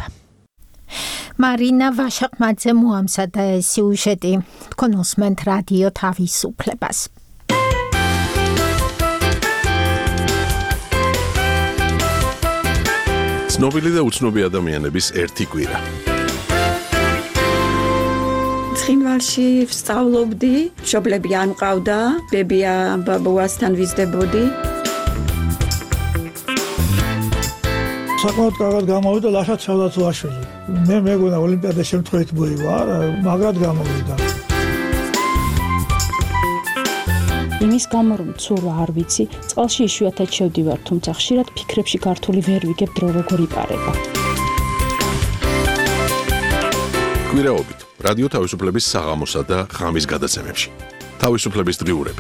Speaker 2: მარინა ვაშაყმაძე მოამზადა სიუჟეტი. თქვენ უსმენთ რადიო თავისუფლებას.
Speaker 1: ცნობილი და უცნობი ადამიანების ერთი კვირა.
Speaker 19: ცხინვალში ვსწავლობდი, მშობლები არ მყავდა, ბებია ბაბუასთან ვიზრდებოდი.
Speaker 20: საკმაოდ კარგად გამოვიდა ლაშა ცელათუაშვილი. მე მეგონა ოლიმპიადა შემთხვევით მოივა, მაგრად გამოვიდა.
Speaker 21: იმის გამო რომ ცურვა არ ვიცი, წყალში იშვიათად შევდივარ, თუმცა ხშირად ფიქრებში გართული ვერ ვიგებ დრო როგორ იპარება.
Speaker 1: კვირაობით რადიო თავისუფლების საღამოსა და ღამის გადაცემებში. თავისუფლების დღიურები.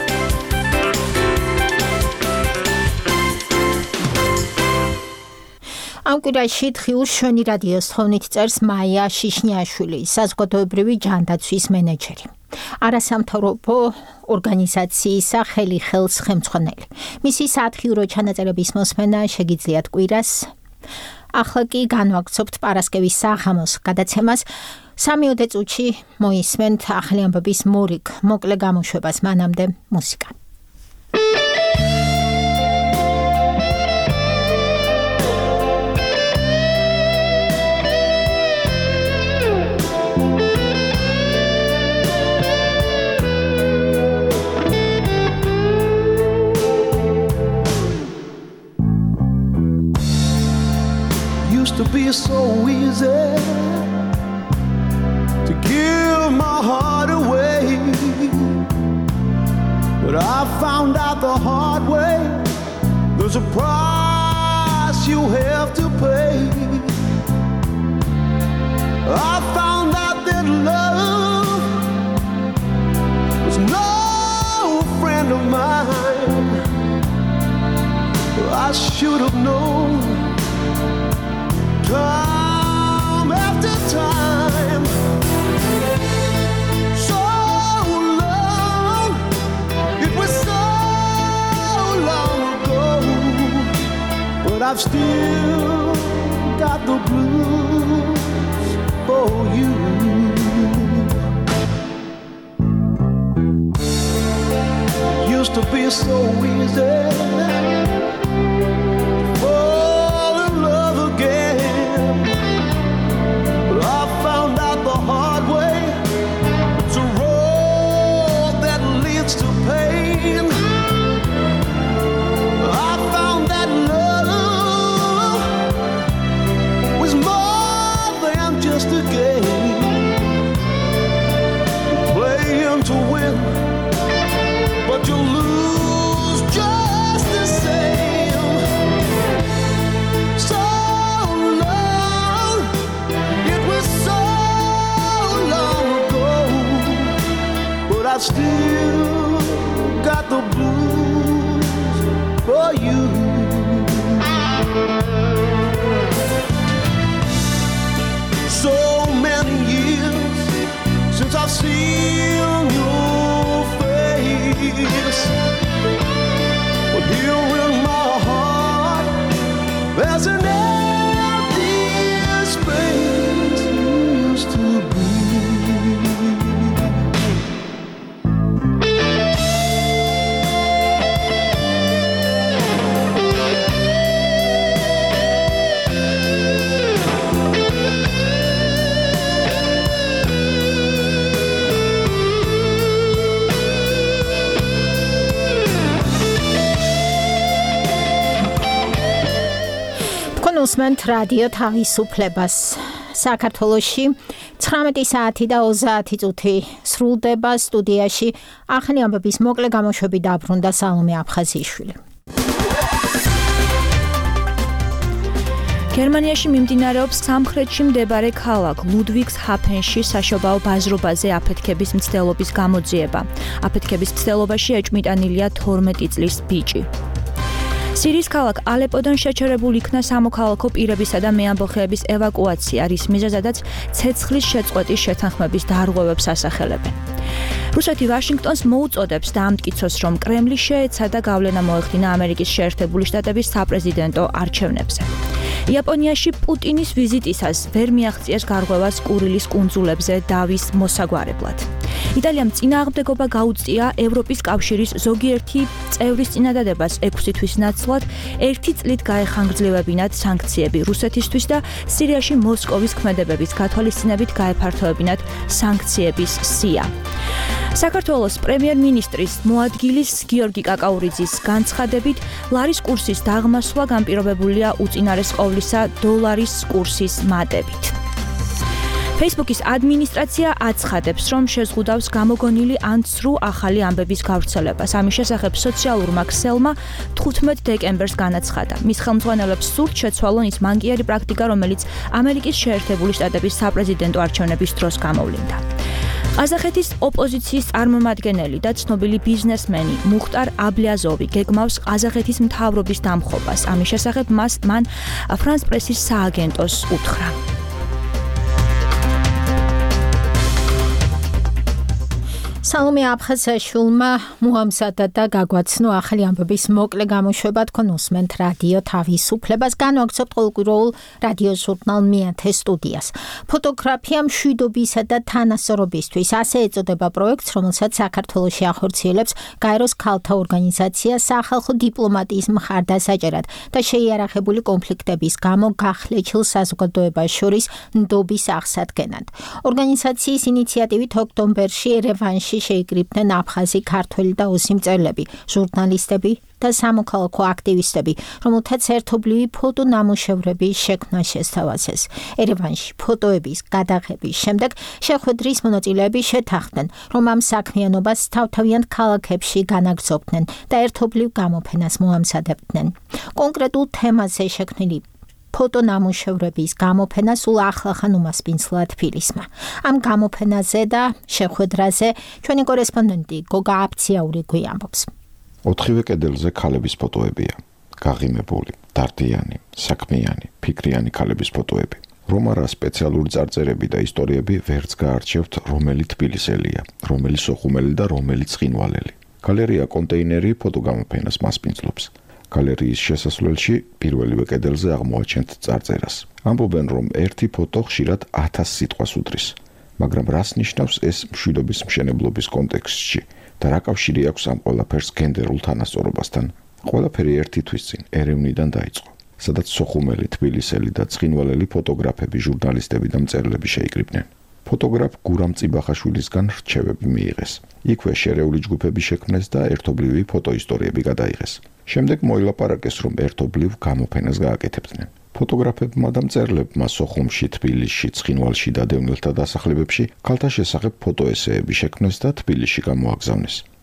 Speaker 2: ამ კვირაში დღიურ შვენი რადიოს თხოვნით წერს მაია შიშნიაშვილი, საზოგადოებრივი ჯანდაცვის მენეჯერი. არასამთავრობო ორგანიზაციისა ხელი ხელს ხელმძღვანელი. მისი საათხიურო ჩანაწერების მოსმენა შეგიძლიათ კვირას. ახლა კი განვაგრძობთ პარასკევის საღამოს გადაცემას. სამიოდე წუთში მოისმენთ ახალი ამბების მორიგ მოკლე გამოშვებას, მანამდე მუსიკა.
Speaker 22: Used to be so easy to give my heart away, but I found out the hard way there's a price you have to pay. I found out that love was no friend of mine. I should have known time after time. So long, it was so long ago, but I've still got the blues for you. Used to be so easy to win would you lose just the same? So long, it was so long ago, but I still got the blues for you. So many years since I've seen your face, but here in my heart there's an empty space you used to
Speaker 2: უსმენთ რადიო თავისუფლებას. საქართველოში ცხრამეტი საათი და ოცდაათი წუთი სრულდება. სტუდიაში ახალი ამბების მოკლე გამოშვები დაბრუნდა სალომე აფხაზიშვილი.
Speaker 3: გერმანიაში მიმდინარეობს სამხრეთში მდებარე ქალაქ ლუდვიგსჰაფენში საშობაო ბაზრობაზე აფეთქების მცდელობის გამოძიება. აფეთქების მცდელობაში ეჭვმიტანილია თორმეტი წლის ბიჭი. სირიის ქალაქ ალეპოდან შეჩერებულ იქნა სამოქალაქო პირებისა და მეამბოხეების ევაკუაცია, რის მიზეზადაც ცეცხლის შეწყვეტის შეთანხმების დარღვევებს ასახელებენ. რუსეთი ვაშინგტონს მოუწოდებს დაამტკიცოს, რომ კრემლი შეეცადა გავლენა მოეხდინა ამერიკის შეერთებული შტატების საპრეზიდენტო არჩევნებზე. იაპონიაში პუტინის ვიზიტისას ვერ მიაღწიეს გარღვევას კურილის კუნძულებზე დავის მოსაგვარებლად. იტალიამ წინააღმდეგობა გაუწია ევროპის კავშირის ზოგიერთი წევრის წინადადებას ექვსი თვის ნაცვლად ერთი წლით გაეხანგრძლივებინათ სანქციები რუსეთისთვის და სირიაში მოსკოვის ქმედებების გათვალისწინებით გაეფართოებინათ სანქციების სია. საქართველოს პრემიერ-მინისტრის მოადგილის გიორგი კაკაურიძის განცხადებით, ლარის კურსის დაღმასვლა განპირობებულია უწინარეს ყოვლისა დოლარის კურსის მატებით. Facebook-ის ადმინისტრაცია აცხადებს, რომ შეზღუდავს გამოგონილი ან ცრუ ახალი ამბების გავრცელებას. ამის შესახებ სოციალურმა ქსელმა თხუთმეტ დეკემბერს განაცხადა. მის ხელმძღვანელებს სურთ შეცვალონ ის მანკიერი პრაქტიკა, რომელიც ამერიკის შეერთებული შტატების საპრეზიდენტო არჩევნების დროს გამოვლინდა. ყაზახეთის ოპოზიციის წარმომადგენელი და ცნობილი ბიზნესმენი მუხტარ აბლიაზოვი გეგმავს ყაზახეთის მთავრობის დამხობას. ამის შესახებ მას მან ფრანს პრესის სააგენტოს უთხრა.
Speaker 2: სალომე აფხაზაშვილმა მოამზადა და გაგვაცნო ახალი ამბების მოკლე გამოშვება. თქვენ უსმენთ რადიო თავისუფლებას. განვაგრძობთ ყოველკვირეულ რადიო ჟურნალ მეათე სტუდიას. ფოტოგრაფია მშვიდობისა და თანასწორობისთვის, ასე ეწოდება პროექტს, რომელსაც საქართველოში ახორციელებს გაეროს ქალთა ორგანიზაცია სახალხო დიპლომატიის მხარდასაჭერად და შეიარაღებული კონფლიქტების გამო გახლეჩილ საზოგადოებას შორის ნდობის აღსადგენად. ორგანიზაციის ინიციატივით ოქტომბერში ერევანში შეიკრიბნენ აფხაზი, ქართველი და ოსი მწერლები, ჟურნალისტები და სამოქალაქო აქტივისტები, რომელთაც ერთობლივი ფოტო ნამუშევრები შექმნა შესთავაზეს. ერევანში ფოტოების გადაღების შემდეგ შეხვედრის მონაწილეები შეთანხმდნენ, რომ ამ საქმიანობას თავთავიანთ ქალაქებში განაგრძობდნენ და ერთობლივ გამოფენას მოამზადებდნენ. კონკრეტულ თემაზე შექმნილი ფოტონამუშევრების გამოფენა სულ ახლახან უმასპინძლა თბილისმა. ამ გამოფენაზე და შეხვედრაზე ჩვენი კორესპონდენტი გოგა აფციაური გვიამბობს.
Speaker 4: ოთხივე კედელზე ქალების ფოტოებია. გაღიმებული, დარდიანი, საქმიანი, ფიქრიანი ქალების ფოტოები. რომ არა სპეციალური წარწერები და ისტორიები ვერც გაარჩევთ, რომელი თბილისელია, რომელი სოხუმელი და რომელი ცხინვალელი. გალერეა კონტეინერი ფოტოგამოფენას მასპინძლობს. გალერეის შესასვლელში პირველივე კედელზე აღმოაჩენთ წარწერას. ამბობენ, რომ ერთი ფოტო ხშირად ათას სიტყვას უდრის. მაგრამ რას ნიშნავს ეს მშვიდობის მშენებლობის კონტექსტში და რა კავშირი აქვს ამ ყველაფერს გენდერულ თანასწორობასთან? ყველაფერი ერთი თვის წინ ერევნიდან დაიწყო, სადაც სოხუმელი, თბილისელი და ცხინვალელი ფოტოგრაფები, ჟურნალისტები და მწერლები შეიკრიბნენ. ფოტოგრაფ გურამ წიბახაშვილისგან რჩევები მიიღეს. იქვე შერეული ჯგუფები შექმნეს და ერთობლივი ფოტოისტორიები გადაიღეს. შემდეგ მოილაპარაკეს, რომ ერთობლივ გამოფენას გააკეთებდნენ. ფოტოგრაფებმა და მწერლებმა სოხუმში, თბილისში, ცხინვალში და დევნილთა დასახლებებში ქალთა შესახებ ფოტოესეები შექმნეს და თბილისში გამოაგზავნეს.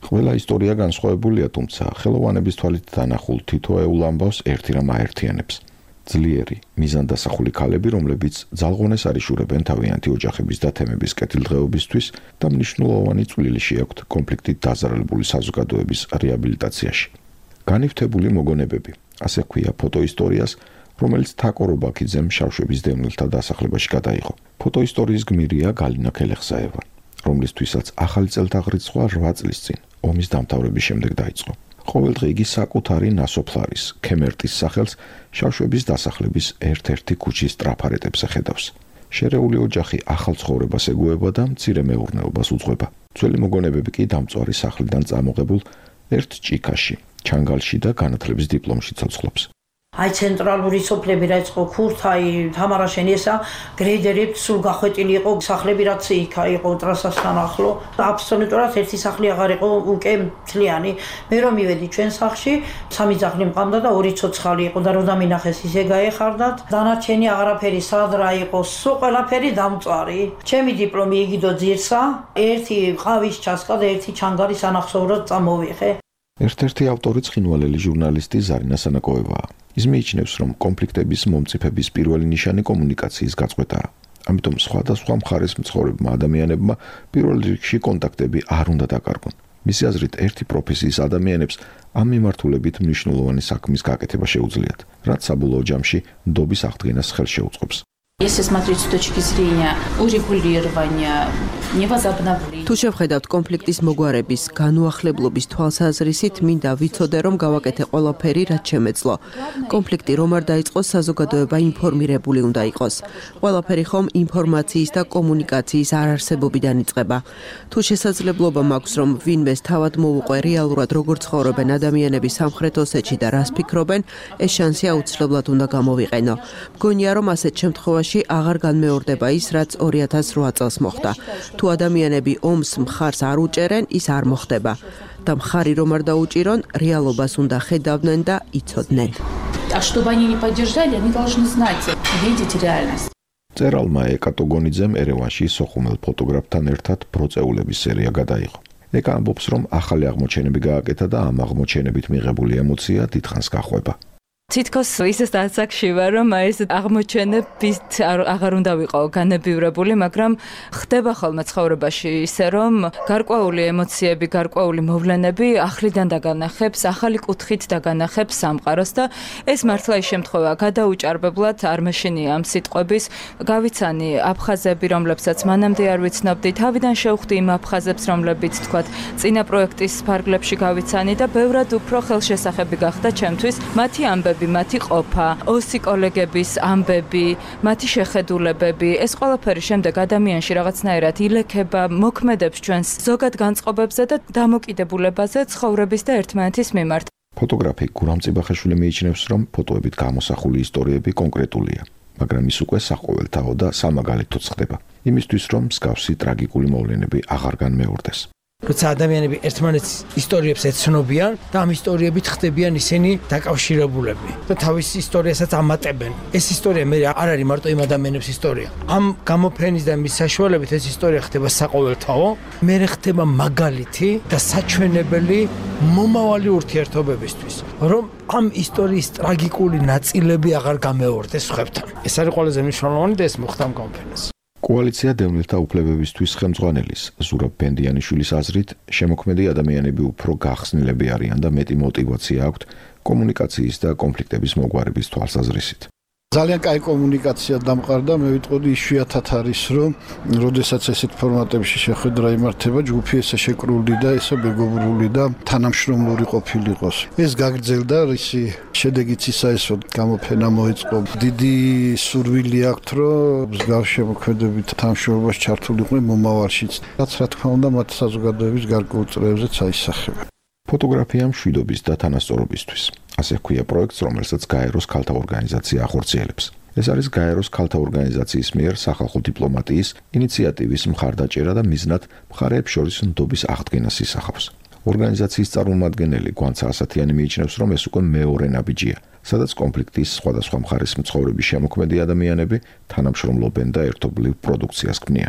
Speaker 4: ყველა ისტორია განსხვავებულია, თუმცა ხელოვანების თვალით დანახულ თითოეულ ამბავს ერთი რამ აერთიანებს. ძლიერი, მიზანდასახული ქალები, რომლებიც ძალღონეს არიშურებენ თავიანთი ოჯახების და თემების კეთილდღეობისთვის და მნიშვნელოვანი წვლილი შეაქვთ კონფლიქტით დაზარალებული საზოგადოების რეაბილიტაციაში. განივთებული მოგონებები, ასე ქვია ფოტოისტორიას, რომელიც თაკო რობაქიძემ შავშების დევნილთა დასახლებაში გადაიღო. ფოტოისტორიის გმირია გალინა ქელეხსაევა, რომლისთვისაც ახალი წელთაღრიცხვა რვა წლის წინ ომის დამთავრების შემდეგ დაიწყო. ყოველდღე იგი საკუთარი ნასოფლარის, ქემერტის სახელს შავშების დასახლების ერთ-ერთი ქუჩის ტრაფარეტებზე ხედავს. შერეული ოჯახი ახალ ცხოვრებას ეგუება და მცირე მეურნეობას უძღვება. ძველი მოგონებები კი დამწვარი სახლიდან წამოღებულ ერთ ჭიქაში, ჩანგალში და განათლების დიპლომში ცოცხლობს.
Speaker 5: აი ცენტრალური სოფლები რა იყო ქურთაი, თამარაშენი ესა გრეიდერით სულ გახვეტილი იყო სახლები რაც იქა იყო ტრასასთან ახლო. აბსოლუტურად ერთი სახლი აღარ იყო უკვე მთლიანი. მე რომ მივედი ჩვენ სახლში, სამი ძაღლი მყავდა და ორი ცოცხალი იყო და რომ დამინახეს ისე გაეხარდათ. დანარჩენი აღარაფერი სად რა იყო, სულ ყველაფერი დამწვარი. ჩემი დიპლომი იგიდო ძირსა, ერთი ყავის ჩასკა და ერთი ჩანგარი სანახსოვროდ წამოვიღე.
Speaker 4: ერთ-ერთი ავტორი ცხინვალელი ჟურნალისტი ზარინა სანაკოევაა. ის მიიჩნევს, რომ კონფლიქტების მომწიფების პირველი ნიშანი კომუნიკაციის გაწყვეტაა. ამიტომ სხვადასხვა მხარეს მცხოვრებმა ადამიანებმა პირველ რიგში კონტაქტები არ უნდა დაკარგონ. მისი აზრით, ერთი პროფესიის ადამიანებს ამ მიმართულებით მნიშვნელოვანი საქმის გაკეთება შეუძლიათ, რაც საბოლოო ჯამში ნდობის აღდგენას ხელს შეუწყობს.
Speaker 21: Если смотреть с точки зрения урегулирования, невозобновления.
Speaker 6: თუ შევხედავთ კონფლიქტის მოგვარების განუახლებლობის თვალსაზრისით, მინდა ვიცოდე, რომ გავაკეთე ყველაფერი, რაც შემეძლო. კონფლიქტი რომ არ დაიწყოს, საზოგადოება ინფორმირებული უნდა იყოს. ყველაფერი ხომ ინფორმაციის და კომუნიკაციის არარსებობიდან იწყება. თუ შესაძლებლობა მაქვს, რომ ვინმეს თავად მოუყვე რეალურად როგორ ცხოვრობენ ადამიანები სამხრეთ ოსეთში და რას ფიქრობენ, ეს შანსი აუცილებლად უნდა გამოვიყენო. მგონია, რომ ასეთ შემთხვევაში აღარ განმეორდება ის, რაც ორი ათას რვა წელს მოხდა. თუ ადამიანები ომს მხარს არ უჭერენ, ის არ მოხდება. და მხარი რომ არ დაუჭირონ, რეალობას უნდა ხედავდნენ და იცოდნენ.
Speaker 21: А чтобы они не поддержали, они должны знать, видеть реальность.
Speaker 4: წერალმა ეკატოგონიძემ ერევანში სოხუმელ ფოტოგრაფთან ერთად პროწეულების სერია გადაიღო. ეკა ამბობს, რომ ახალი აღმოჩენები გააკეთა და ამ აღმოჩენებით მიღებული ემოცია დიდხანს გახვება.
Speaker 9: თითქოს ისე დასაკში ვარ, რომ აი ეს აღმოჩენებით აღარ უნდა ვიყო განებივრებული, მაგრამ ხდება ხოლმე ცხოვრებაში ისე, რომ გარკვეული ემოციები, გარკვეული მოვლენები ახლიდან დაგანახებს, ახალი კუთხით დაგანახებს სამყაროს და ეს მართლა ის შემთხვევა გადაუჭარბებლად არ მეშინია ამ სიტყვების. გავიცანი აფხაზები, რომლებსაც მანამდე არ ვიცნობდი, თავიდან შევხვდი იმ აფხაზებს, რომლებიც თქვათ, წინა პროექტის ფარგლებში გავიცანი და ბევრად უფრო ხელშესახები გახდა ჩემთვის მათი ამბები, მათი ყოფა, ოსი კოლეგების ამბები, მათი შეხედულებები, ეს ყველაფერი შემდეგ ადამიანში რაღაცნაირად ილექება, მოქმედებს ჩვენს ზოგად განწყობებზე და დამოკიდებულებაზე ცხოვრების და ერთმანეთის მიმართ.
Speaker 4: ფოტოგრაფი გურამ წიბახაშვილი მიიჩნევს, რომ ფოტოებით გამოსახული ისტორიები კონკრეტულია, მაგრამ ის უკვე საყოველთაო და სამაგალითოც ხდება, იმისთვის რომ მსგავსი ტრაგიკული მოვლენები აღარ განმეორდეს.
Speaker 23: როცა ადამიანები ერთმანეთის ისტორიებს ეცნობიან და ამ ისტორიებით ხდებიან ისინი დაკავშირებულები და თავის ისტორიასაც ამატებენ. ეს ისტორია მე არ არის მარტო იმ ადამიანების ისტორია. ამ გამოფენის და მის საშუალებით ეს ისტორია ხდება საყოველთაო, მე ხდება მაგალითი და საჩვენებელი მომავალი ურთიერთობებისთვის, რომ ამ ისტორიის ტრაგიკული ნაწილები აღარ გამეორდეს სხვებთან. ეს არის ყველაზე მნიშვნელოვანი და ეს მოხდა ამ კონფერენციაში.
Speaker 4: კოალიცია დევნილთა უფლებებისთვის ხელმძღვანელის ზურაბ ბენდიანიშვილის აზრით, შემოქმედი ადამიანები უფრო გახსნილები არიან და მეტი мотиваცია აქვთ კომუნიკაციის და კონფლიქტების მოგვარების თვალსაზრისით.
Speaker 17: ძალიან კაი კომუნიკაცია დამყარდა, მე ვიტყოდი იშვიათად არის, რომ როდესაც ესეთ ფორმატებში შეხვედრა იმართება, ჯგუფი ესე შეკრული და ესე მეგობრული და თანამშრომლური ყოფილიყოს. ეს გაგრძელდა, ისი შედეგიც ისა ეს რომ გამოფენა მოეწყო. დიდი სურვილი აქვს, რომ მსგავს შემოქმედებით თანამშრომლობაში ჩართულიყვნენ მომავალშიც. რაც რა თქმა უნდა, მათ საზოგადოების გარკვეულ წრეებზეც აისახება. ფოტოგრაფია მშვიდობის და თანასწორობისთვის. ასე ჰქვია პროექტს, რომელსაც გაეროს ქალთა ორგანიზაცია ახორციელებს. ეს არის გაეროს ქალთა ორგანიზაციის მიერ სახალხო დიპლომატიის ინიციატივის მხარდაჭერა და მიზნად მხარეებს შორის ნდობის აღდგენას ისახავს. ორგანიზაციის წარმომადგენელი გვანცა ასათიანი მიიჩნევს, რომ ეს უკვე მეორე ნაბიჯია, სადაც კონფლიქტის სხვადასხვა მხარეს მცხოვრები შემოქმედი ადამიანები თანამშრომლობენ და ერთობლივ პროდუქციას ქმნიან.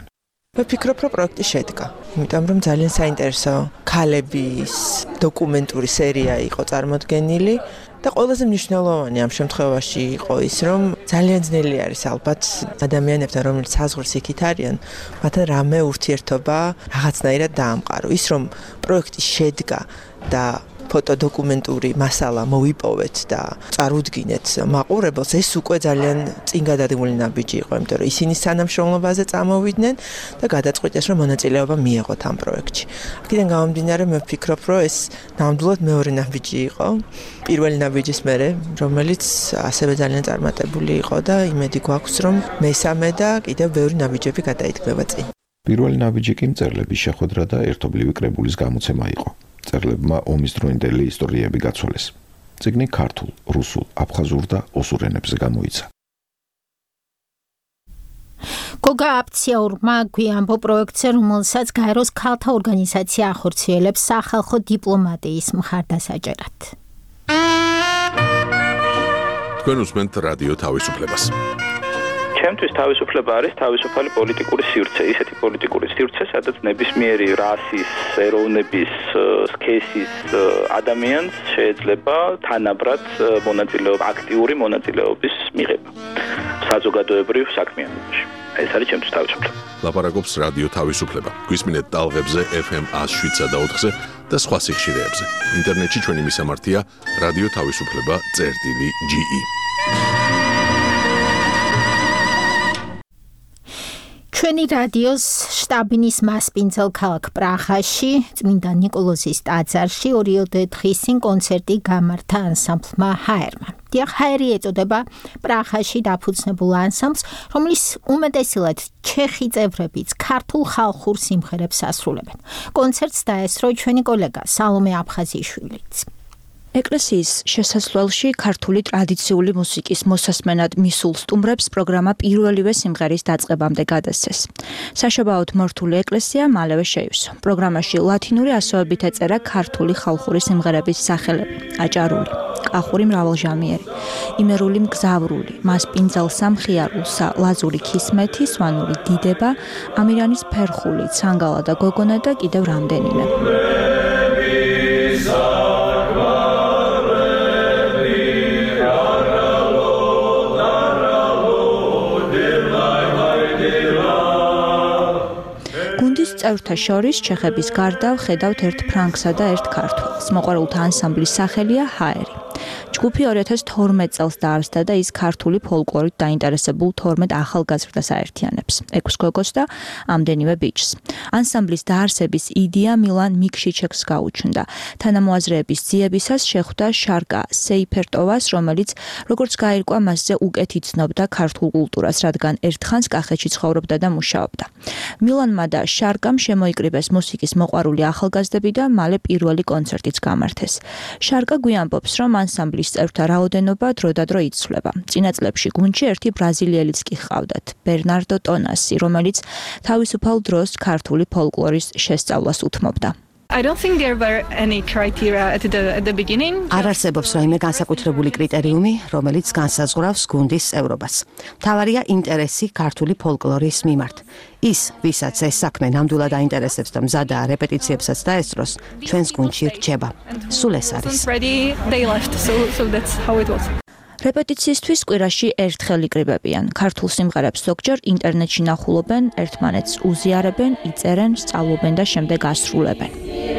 Speaker 7: ვფიქრობ, რომ პროექტი შედგა, იმიტომ რომ ძალიან საინტერესო ქალების დოკუმენტური სერია იყო წარმოდგენილი და ყველაზე მნიშვნელოვანი ამ შემთხვევაში იყო ის, რომ ძალიან ძნელი არის ალბათ ადამიანებთან, რომლებიც საზღვრის იქით არიან, მათთან რამე ურთიერთობა რაღაცნაირად დაამყარო. ის, რომ პროექტი შედგა და ფოტოდოკუმენტური მასალა მოვიპოვეთ და წარუდგინეთ მაყურებელს, ეს უკვე ძალიან წინ გადადგმული ნაბიჯი იყო, იმიტომ რომ ისინი სანამშრომლობაზე წამოვიდნენ და გადაწყვიტეს, რომ მონაწილეობა მიეღოთ ამ პროექტში. აქედან გამომდინარე, მე ვფიქრობ, რომ ეს ნამდვილად მეორე ნაბიჯი იყო, პირველი ნაბიჯის მერე, რომელიც ასევე ძალიან წარმატებული იყო და იმედი გვაქვს, რომ მესამე და კიდევ ბევრი ნაბიჯები გადაიდგმება წინ.
Speaker 4: პირველი ნაბიჯი კი მწერლების შეხვედრა და ერთობლივი კრებულის გამოცემა იყო. მწერლებმა ომის დროინდელი ისტორიები გაცვალეს. წიგნი ქართულ, რუსულ, აფხაზურ და ოსურ ენებზე გამოიცა.
Speaker 2: გოგა აფციაურმა გვიამბო პროექტზე, რომელსაც გაეროს ქალთა ორგანიზაცია ახორციელებს სახალხო დიპლომატიის მხარდასაჭერად.
Speaker 1: თქვენ უსმენთ რადიო თავისუფლებას.
Speaker 10: ჩემთვის თავისუფლება არის თავისუფალი პოლიტიკური სივრცე, ისეთი პოლიტიკური სივრცე, სადაც ნებისმიერი რასის, ეროვნების, სქესის ადამიანს შეიძლება თანაბრად მონაწილეობა, აქტიური მონაწილეობის მიღება საზოგადოებრივ საქმიანობაში. ეს არის ჩემთვის თავისუფლება.
Speaker 1: ლაპარაკობს რადიო თავისუფლება. გვისმინეთ ტალღებზე ეფ ემ ათს შვიდსა და ოთხზე და სხვა სიხშირეებზე. ინტერნეტში ჩვენი მისამართია რადიო თავისუფლება წერტილი ჯი ი.
Speaker 2: ჩვენი რადიოს შტაბინის მასპინძელ ქალაქ პრაღაში, წმინდა ნიკოლოზის ტაძარში ორი დღისին კონცერტი გამართა ანსამბლმა ჰა ერმა. დიახ, ჰა ერი ეწოდება პრაღაში დაფუძნებულ ანსამბლს, რომლის უმეტესილად ჩეხი წევრებიც ქართულ ხალხურ სიმღერებს ასრულებენ. კონცერტს დაესწრო ჩვენი კოლეგა სალომე აფხაზიშვილიც.
Speaker 3: ეკლესიის შესასვლელში ქართული ტრადიციული მუსიკის მოსასმენად მისულ სტუმრებს პროგრამა პირველივე სიმღერის დაწყებამდე გადასცეს. საშობაოდ მორთული ეკლესია მალევე შეივსო. პროგრამაში ლათინური ასოებით ეწერა ქართული ხალხური სიმღერების სახელები: აჭარული, კახური მრავალჟამიერი, იმერული მგზავრული, მასპინძელსა მხიარულსა, ლაზური ქისმეთი, სვანური დიდება, ამირანის ფერხული, ცანგალა და გოგონა და კიდევ რამდენიმე. წევრთა შორის ჩეხების გარდა ვხედავთ ერთ ფრანგსა და ერთ ქართველს. მოყვარულთა ანსამბლის სახელია ჰა ერი. ჯგუფი ორი ათას თორმეტ წელს დაარსდა და ის ქართული ფოლკლორით დაინტერესებულ თორმეტ ახალგაზრდას აერთიანებს. ექვს გოგოს და ამდენივე ბიჭს. ანსამბლის დაარსების იდეა მილან მიქშიჩეკს გაუჩნდა. თანამოაზრეების ძიებისას შეხვდა შარკა სეიფერტოვას, რომელიც როგორც გაირკვა მასზე უკეთ იცნობდა ქართულ კულტურას, რადგან ერთხანს კახეთში ცხოვრობდა და მუშაობდა. მილანმა და შარკამ შემოიკრიბეს მუსიკის მოყვარული ახალგაზრდები და მალე პირველი კონცერტიც გამართეს. შარკა გვიამბობს, რომ ანსამბლის წევრთა რაოდენობა დროდადრო იცვლება. წინა წლებში გუნდში ერთი ბრაზილიელიც კი ჰყავდათ, ბერნარდო ტონასი, რომელიც თავისუფალ დროს ქართული ფოლკლორის შესწავლას უთმობდა.
Speaker 12: I don't think there were any criteria at the at the beginning.
Speaker 24: არ არსებობს რაიმე განსაკუთრებული კრიტერიუმი, რომელიც განსაზღვრავს გუნდის წევრობას. მთავარია ინტერესი ქართული ფოლკლორის მიმართ. ის, ვისაც ეს საქმე ნამდვილად აინტერესებს და მზადაა რეპეტიციებსაც დაესწროს, ჩვენს გუნდში რჩება. სულ ეს არის.
Speaker 12: They left, so so that's how it was.
Speaker 3: რეპეტიციისთვის კვირაში ერთხელ იკრიბებიან. ქართულ სიმღერებს ზოგჯერ ინტერნეტში ნახულობენ, ერთმანეთს უზიარებენ, იწერენ, სწავლობენ და შემდეგ ასრულებენ.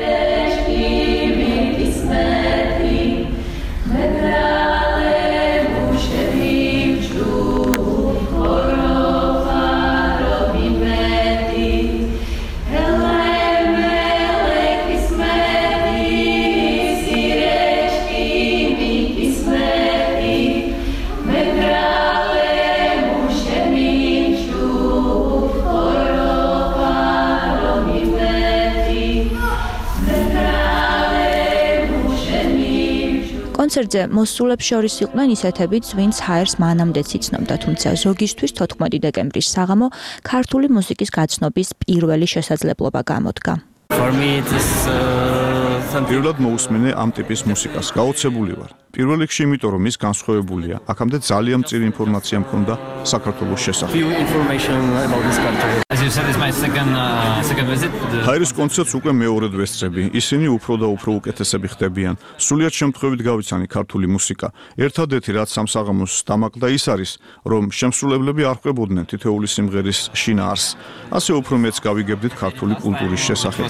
Speaker 3: კონცერტზე მოსულებს შორის იყვნენ ისეთებიც, ვინც ჰა ერს მანამდეც იცნობდა, თუმცა ზოგისთვის თოთხმეტი დეკემბრის საღამო ქართული მუსიკის გაცნობის პირველი შესაძლებლობა გამოდგა.
Speaker 25: For me it is uh,
Speaker 26: პირველად მოусმინე ამ ტიპის მუსიკას, გაოცებული ვარ.
Speaker 11: პირველ რიგში იმიტომ რომ ის განსხვავებულია. აქამდე ძალიან მწირი ინფორმაცია მქონდა საქართველოს შესახებ. ჰაერის კონცერტს უკვე მეორედ ვესწრები. ისინი უფრო და უფრო უკეთესები ხდებიან. სულიად შემთხვევით გავიცანი ქართული მუსიკა. ერთადერთი რაც სამსაღამოს დამაკლდა ის არის, რომ შემსრულებლები არ ყვებოდნენ თითოეული სიმღერის შინაარსს. ასე უფრო მეც გავიგებდით ქართული კულტურის შესახებ.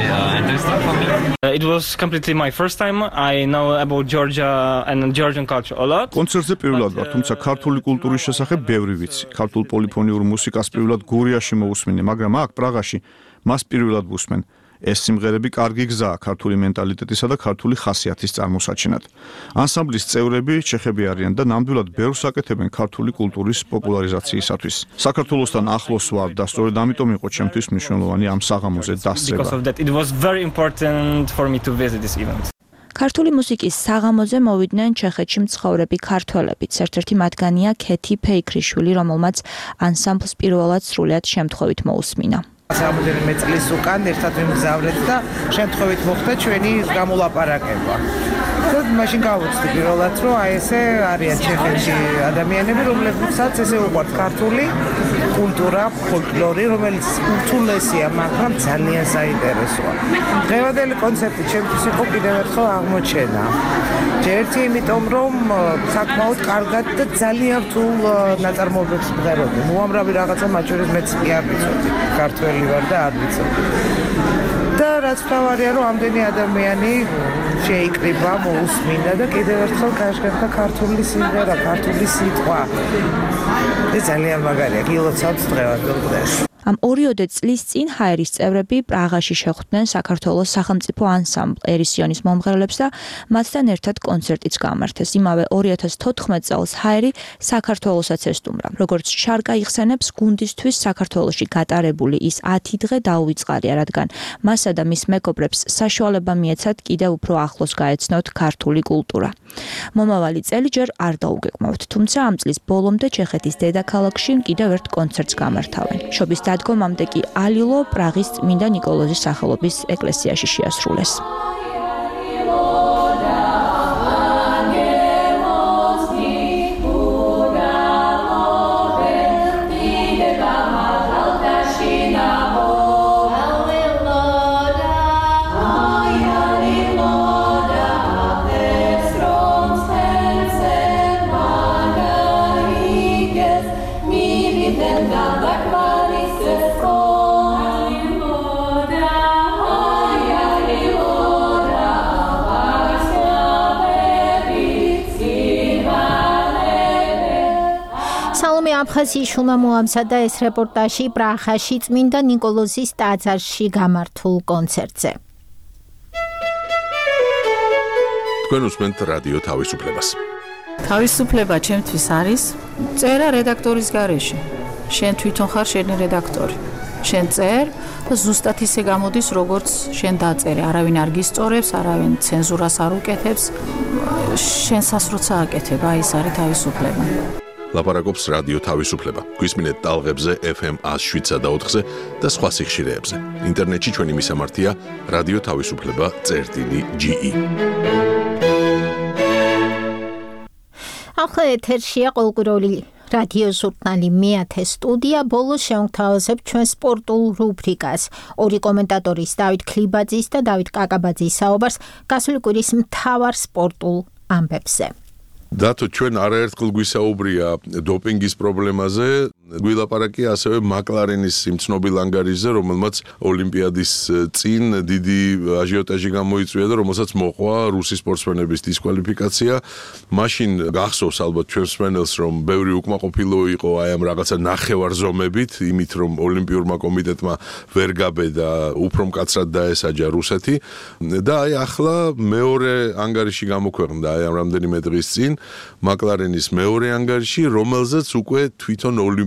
Speaker 13: It was completely my first time. I know about Georgia and Georgian culture a lot.
Speaker 11: კონცერტზე პირველად ვარ, თუმცა ქართული კულტურის შესახებ ბევრი ვიცი. ქართულ პოლიფონიურ მუსიკას პირველად გურიაში მოусმინე, მაგრამ აქ პრაღაში მას პირველად ვუსმენ. ეს სიმღერები კარგი გზაა ქართული მენტალიტეტისა და ქართული ხასიათის წარმოსაჩინად. ანსამბლის წევრები ჩეხები არიან და ნამდვილად ბევრს აკეთებენ ქართული კულტურის პოპულარიზაციისათვის. საქართველოსთან ახლოს ვარ და სწორედ ამიტომ იყო ჩემთვის მნიშვნელოვანი ამ საღამოზე დასწრება.
Speaker 13: Because of that, it was very important for me to visit this event.
Speaker 3: ქართული მუსიკის საღამოზე მოვიდნენ ჩეხეთში მცხოვრები ქართველებიც. ერთ-ერთი მათგანია ქეთი ფეიქრიშვილი, რომელმაც ანსამბლს პირველად სრულიად შემთხვევით მოусმინა.
Speaker 14: სამუდამოდ მეწლის უკან ერთად ვიმგზავრეთ და შემთხვევით მოხდა ჩვენი გამოლაპარაკება. და მაშინ გავუცდი პირველად რომ აი ესე არიან ჩეხეთში ადამიანები, რომლებსაც ესე უყვართ ქართული კულტურა, ფოლკლორი, რომელიც უთულესია, მაგრამ ძალიან საინტერესოა. დღევანდელი კონცერტი ჩემთვის იყო კიდევ ერთხელ აღმოჩენა. ერთი იმიტომ რომ საკმაოდ კარგად და ძალიან რთულ ნაწარმოებებს მღეროდნენ. უამრავი რაღაცა მათ შორის მეც კი არ ვიცოდი. ქართველი ვარ და არ ვიცოდი. და რაც თავარია რომ ამდენი ადამიანი შეიკრიბა, მოусმინა და კიდევ ერთხელ გაჟღერდა ქართული სიმღერა, ქართული სიტყვა. ეს ძალიან მაგარია, გილოცავთ დღევანდელ დღეს.
Speaker 3: ამ ორიოდე წლის წინ ჰაერის წევრები პრაღაში შეხვდნენ საქართველოს სახელმწიფო ანსამბლ ერისიონის მომღერლებს და მათთან ერთად კონცერტიც გამართეს. იმავე ორი ათას თოთხმეტ წელს ჰაერი საქართველოსაც ესტუმრა. როგორც შარკა იხსენებს, გუნდისთვის საქართველოში გატარებული ის ათი დღე დაუვიწყარია, რადგან მასა და მის მეგობრებს საშუალება მიეცათ კიდევ უფრო ახლოს გაეცნოთ ქართული კულტურა. მომავალი წელი ჯერ არ დაუგეკმავთ, თუმცა ამ წლის ბოლომდე ჩეხეთის დედაქალაქში კიდევ ერთ კონცერტს გამართავენ. შობის დადგომამდე კი ალილო პრაღის წმინდა ნიკოლოზის სახელობის ეკლესიაში შეასრულეს. აფხაზიშვილმა მოამზადა ეს რეპორტაჟი პრაღაში წმინდა ნიკოლოზის ტაძარში გამართულ კონცერტზე.
Speaker 1: თქვენ უსმენთ რადიო თავისუფლებას.
Speaker 15: თავისუფლება ჩემთვის არის წერა რედაქტორის გარეშე. შენ თვითონ ხარ შენი რედაქტორი. შენ წერ და ზუსტად ისე გამოდის, როგორც შენ დაწერე. არავინ არ გისწორებს, არავინ ცენზურას არ უკეთებს. შენსას როცა აკეთება, ის არის თავისუფლება.
Speaker 1: ლაპარაკობს რადიო თავისუფლება. გვისმინეთ ტალღებზე ეფ ემ εκατო შვიდსა და ოთხზე და სხვა სიხშირეებზე. ინტერნეტში ჩვენი მისამართია რადიო თავისუფლება წერტილი ჯი ი.
Speaker 2: ახლა ეთერშია ყოველკვირეული რადიო ჟურნალი მეათე სტუდია. ბოლოს შევთავაზებ ჩვენ სპორტულ რუბრიკას. ორი კომენტატორის დავით ქლიბაძის და დავით კაკაბაძის საუბარს გასული კვირის მთავარ სპორტულ ამბებზე.
Speaker 1: დათო, ჩვენ არაერთხელ გვისაუბრია დოპინგის პრობლემაზე. გვილაპარაკია ასევე მაკლარენის იმ ცნობილ ანგარიშზე, რომელმაც ოლიმპიადის წინ დიდი აჟიოტაჟი გამოიწვია და რომელსაც მოყვა რუსი სპორტსმენების დისკვალიფიკაცია. მაშინ გახსოვს ალბათ ჩვენს მსმენელს, რომ ბევრი უკმაყოფილო იყო აი ამ რაღაცა ნახევარზომებით, იმით რომ ოლიმპიურმა კომიტეტმა ვერ გაბედა, უფრო მკაცრად დაესაჯა რუსეთი და აი ახლა მეორე ანგარიში გამოქვეყნდა აი ამ რამდენიმე დღის წინ, მაკლარენის მეორე ანგარიში, რომელზეც უკვე თვითონ ოლიმპი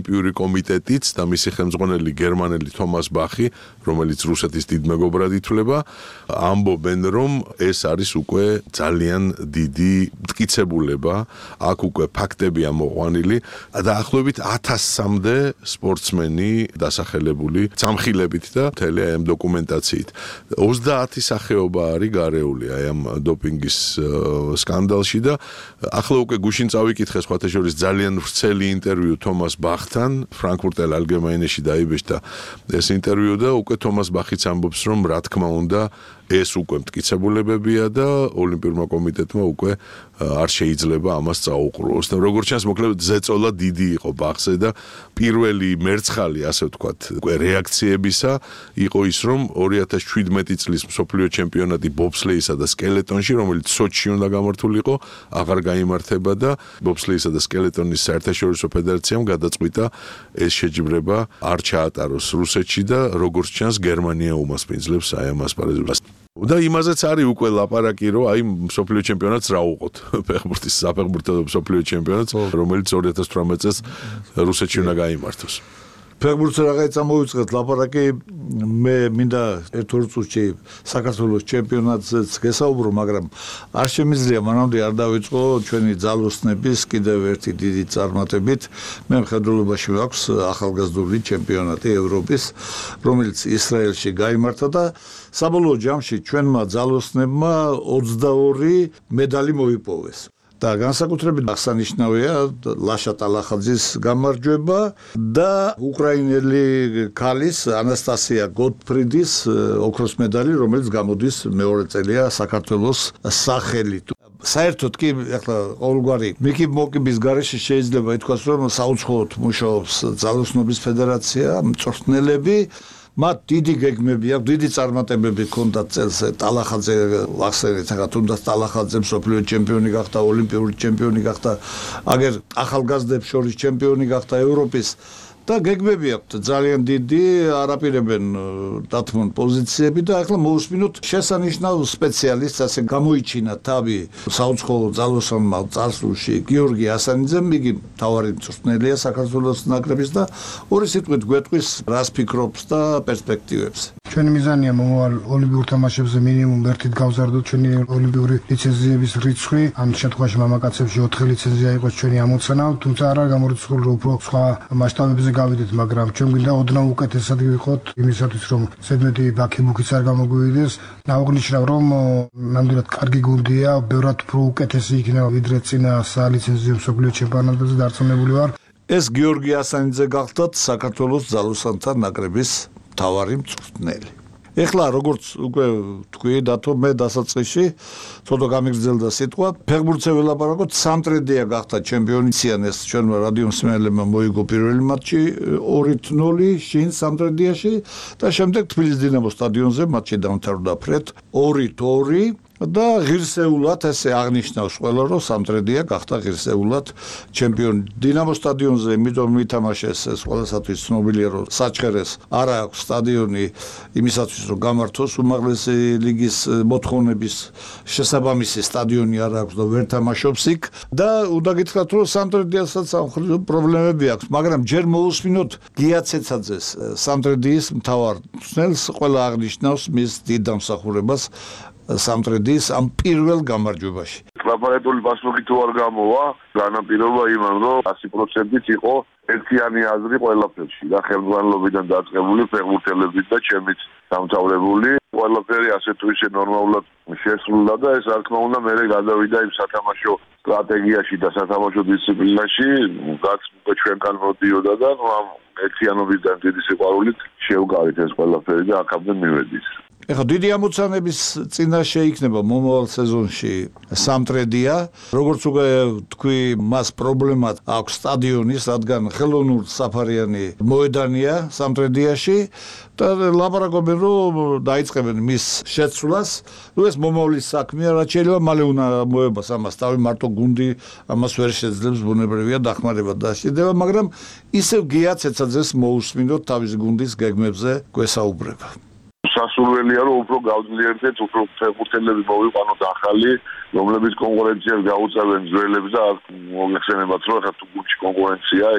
Speaker 1: ოლიმპიური კომიტეტიც და მისი ხელმძღვანელი გერმანელი თომას ბახი, რომელიც რუსეთის დიდ მეგობრად ითვლება, ამბობენ, რომ ეს არის უკვე ძალიან დიდი მტკიცებულება, აქ უკვე ფაქტებია მოყვანილი და დაახლოებით ათასამდე სპორტსმენი დასახელებული სამხილებით და მთელი ამ დოკუმენტაციით. ოცდაათი სახეობა არის გარეული აი ამ დოპინგის სკანდალში და ახლა უკვე გუშინ წავიკითხე სხვათა შორის ძალიან ვრცელი ინტერვიუ თომას ბახთან, ფრანკფურტელ ალგემაინეში დაიბეჭდა ეს ინტერვიუ და უკვე თომას ბახიც ამბობს, რომ რა თქმა უნდა ეს უკვე მტკიცებულებებია და ოლიმპიურმა კომიტეტმა უკვე არ შეიძლება ამას წაუყროს. და როგორც ჩანს, მოკლედ ზეწოლა დიდი იყო ბახზე და პირველი მერცხალი, ასე ვთქვათ, უკვე რეაქციებისა იყო ის, რომ ორი ათას შვიდმეტი წლის მსოფლიო ჩემპიონატი ბობსლეისა და სკელეტონში, რომელიც სოჩში უნდა გამართულიყო, აღარ გაიმართება და ბობსლეისა და სკელეტონის საერთაშორისო ფედერაციამ გადაწყვიტა ეს შეჯიბრება არ ჩაატაროს რუსეთში და როგორც ჩანს, გერმანია უმასპინძლებს აი ამ ასპარეზობას. და იმაზეც არის უკვე ლაპარაკი, რომ აი მსოფლიო ჩემპიონატს რა უყოთ. ფეხბურთის საფეხბურთო მსოფლიო ჩემპიონატს, რომელიც ორი ათას თვრამეტ წელს რუსეთში უნდა გაიმართოს.
Speaker 8: ფეხბურთზე რაღაც ამოვიწყეთ ლაპარაკი, მე მინდა ერთ-ორ წუთში საქართველოს ჩემპიონატზეც გესაუბრო, მაგრამ არ შემიძლია მანამდე არ დავიწყო ჩვენი ძალოსნების კიდევ ერთი დიდი წარმატებით. მე მხედველობაში მაქვს ახალგაზრდული ჩემპიონატი ევროპის, რომელიც ისრაელში გაიმართა და საბოლოო ჯამში ჩვენმა ძალოსნებმა ოცდაორი მედალი მოიპოვეს. და განსაკუთრებით აღსანიშნავია ლაშა ტალახაძის გამარჯვება და უკრაინელი ქალის ანასტასია გოტფრიდის ოქროს მედალი, რომელიც გამოდის მეორე წელია საქართველოს სახელით. საერთოდ კი ახლა ყოველგვარი მიკი მოკიბის გარეშე შეიძლება ითქვას, რომ საუცხოოდ მუშაობს ძალოსნობის ფედერაცია, მწვრთნელები, მათ დიდი გეგმები აქვს, დიდი წარმატებები ჰქონდათ წელს ტალახაძე ვახსენეთ, ახლა თუნდაც ტალახაძე მსოფლიო ჩემპიონი გახდა, ოლიმპიური ჩემპიონი გახდა, აგერ ახალგაზრდებს შორის ჩემპიონი გახდა ევროპის და გეგმები აქვს ძალიან დიდი, არაპირებენ დათმონ პოზიციები და ახლა მოусმინოთ შესანიშნავ სპეციალისტს, ასე გამოიჩინა თავი საუცხოო ძალოსანმა წარსულში გიორგი ასანიძემ, იგი მთავარი მწვრთნელია საქართველოს ნაკრების და ორი სიტყვით გვეტყვის რას ფიქრობს და პერსპექტივებს.
Speaker 16: ჩვენი მიზანია მომავალ ოლიმპიურ თამაშებზე მინიმუმ ერთით გავზარდოთ ჩვენი ოლიმპიური ლიცენზიების რიცხვი, ამ შემთხვევაში მამაკაცებში ოთხი ლიცენზია იყოს ჩვენი ამოცანა, თუმცა არ არის გამორიცხული, რომ უფრო სხვა მასშტაბებზე გავიდეთ, მაგრამ ჩვენ გვინდა ოდნავ უკეთესად ვიყოთ იმისათვის, რომ ზედმეტი ბაქიბუქიც არ გამოგვივიდეს. აღვნიშნავ, რომ ნამდვილად კარგი გუნდია, ბევრად უფრო უკეთესი იქნება ვიდრე წინა სალიცენზიო მსოფლიო ჩემპიონატებზე დარწმუნებული ვარ.
Speaker 8: ეს გიორგი ასანიძე გახდათ საქართველოს ძალოსანთა ნაკრების მთავარი მწვრთნელი. ეხლა როგორც უკვე თქვი დათო, მე დასაწყისში ცოტა გამიგრძელდა სიტყვა, ფეხბურთზე ველაპარაკოთ, სამტრედია გახდა ჩემპიონი ციანეს ჩვენმა რადიო მსმენელებმა მოიგო პირველი მატჩი ორი ნული შინ სამტრედიაში და შემდეგ თბილისის დინამოს სტადიონზე მატჩი დამთავრდა ფრედ ორი ორი და ღირსეულად ესე აღნიშნავს ყველა, რომ სამტრედია გახდა ღირსეულად ჩემპიონი. დინამოს სტადიონზე იმიტომ მითამაშეს, ეს ყველასათვის ცნობილია, რომ საჩხერეს არ აქვს სტადიონი იმისათვის, რომ გამართოს უმაღლესი ლიგის მოთხოვნების შესაბამისი სტადიონი არ აქვს და ვერ თამაშობს იქ და უნდა გითხრათ, რომ სამტრედიასაც სამხედრო პრობლემები აქვს, მაგრამ ჯერ მოусმინოთ გია ცეცაძეს, სამტრედიის მთავარ მწვრთნელს, ყველა აღნიშნავს მის დიდ დამსახურებას სამტრედიის ამ პირველ გამარჯვებაში.
Speaker 18: ლაპარაკული პასუხი თუ არ გამოვა, განაპირობა იმან, რომ ასი პროცენტით იყო ერთიანი აზრი ყველაფერში და ხელმძღვანელობიდან დაწყებული ფეხბურთელებით და ჩემით დამთავრებული ყველაფერი ასე თუ ისე ნორმალურად შესრულდა და ეს რა თქმა უნდა მერე გადავიდა იმ სათამაშო სტრატეგიაში და სათამაშო დისციპლინაში, რაც უკვე ჩვენგან მოდიოდა და ამ ერთიანობიდან დიდი სიყვარულით შევგავით ეს ყველაფერი და აქამდე მივედით.
Speaker 8: ეხლა დიდი ამოცანების წინაშე იქნება მომავალ სეზონში სამტრედია, როგორც უკვე თქვი, მას პრობლემა აქვს სტადიონის, რადგან ხელოვნურ საფარიანი მოედანია სამტრედიაში და ლაპარაკობენ, რომ დაიწყებენ მის შეცვლას. ნუ ეს მომავლის საქმეა, რაც შეიძლება მალე უნდა მოებას ამას თავი მარტო გუნდი ამას ვერ შეძლებს, ბუნებრივია დახმარება დასჭირდება, მაგრამ ისევ გია ცეცაძეს მოусმინოთ თავის გუნდის გეგმებზე გვესაუბრება.
Speaker 18: სასურველია, რომ უფრო გავძლიერდეთ, უფრო ფეხბურთელები მოვიყვანოთ ახალი, რომლებიც კონკურენციას გაუწევენ ძველებს და მოგეხსენებათ, რომ ახლა თუ გუნდში კონკურენცია,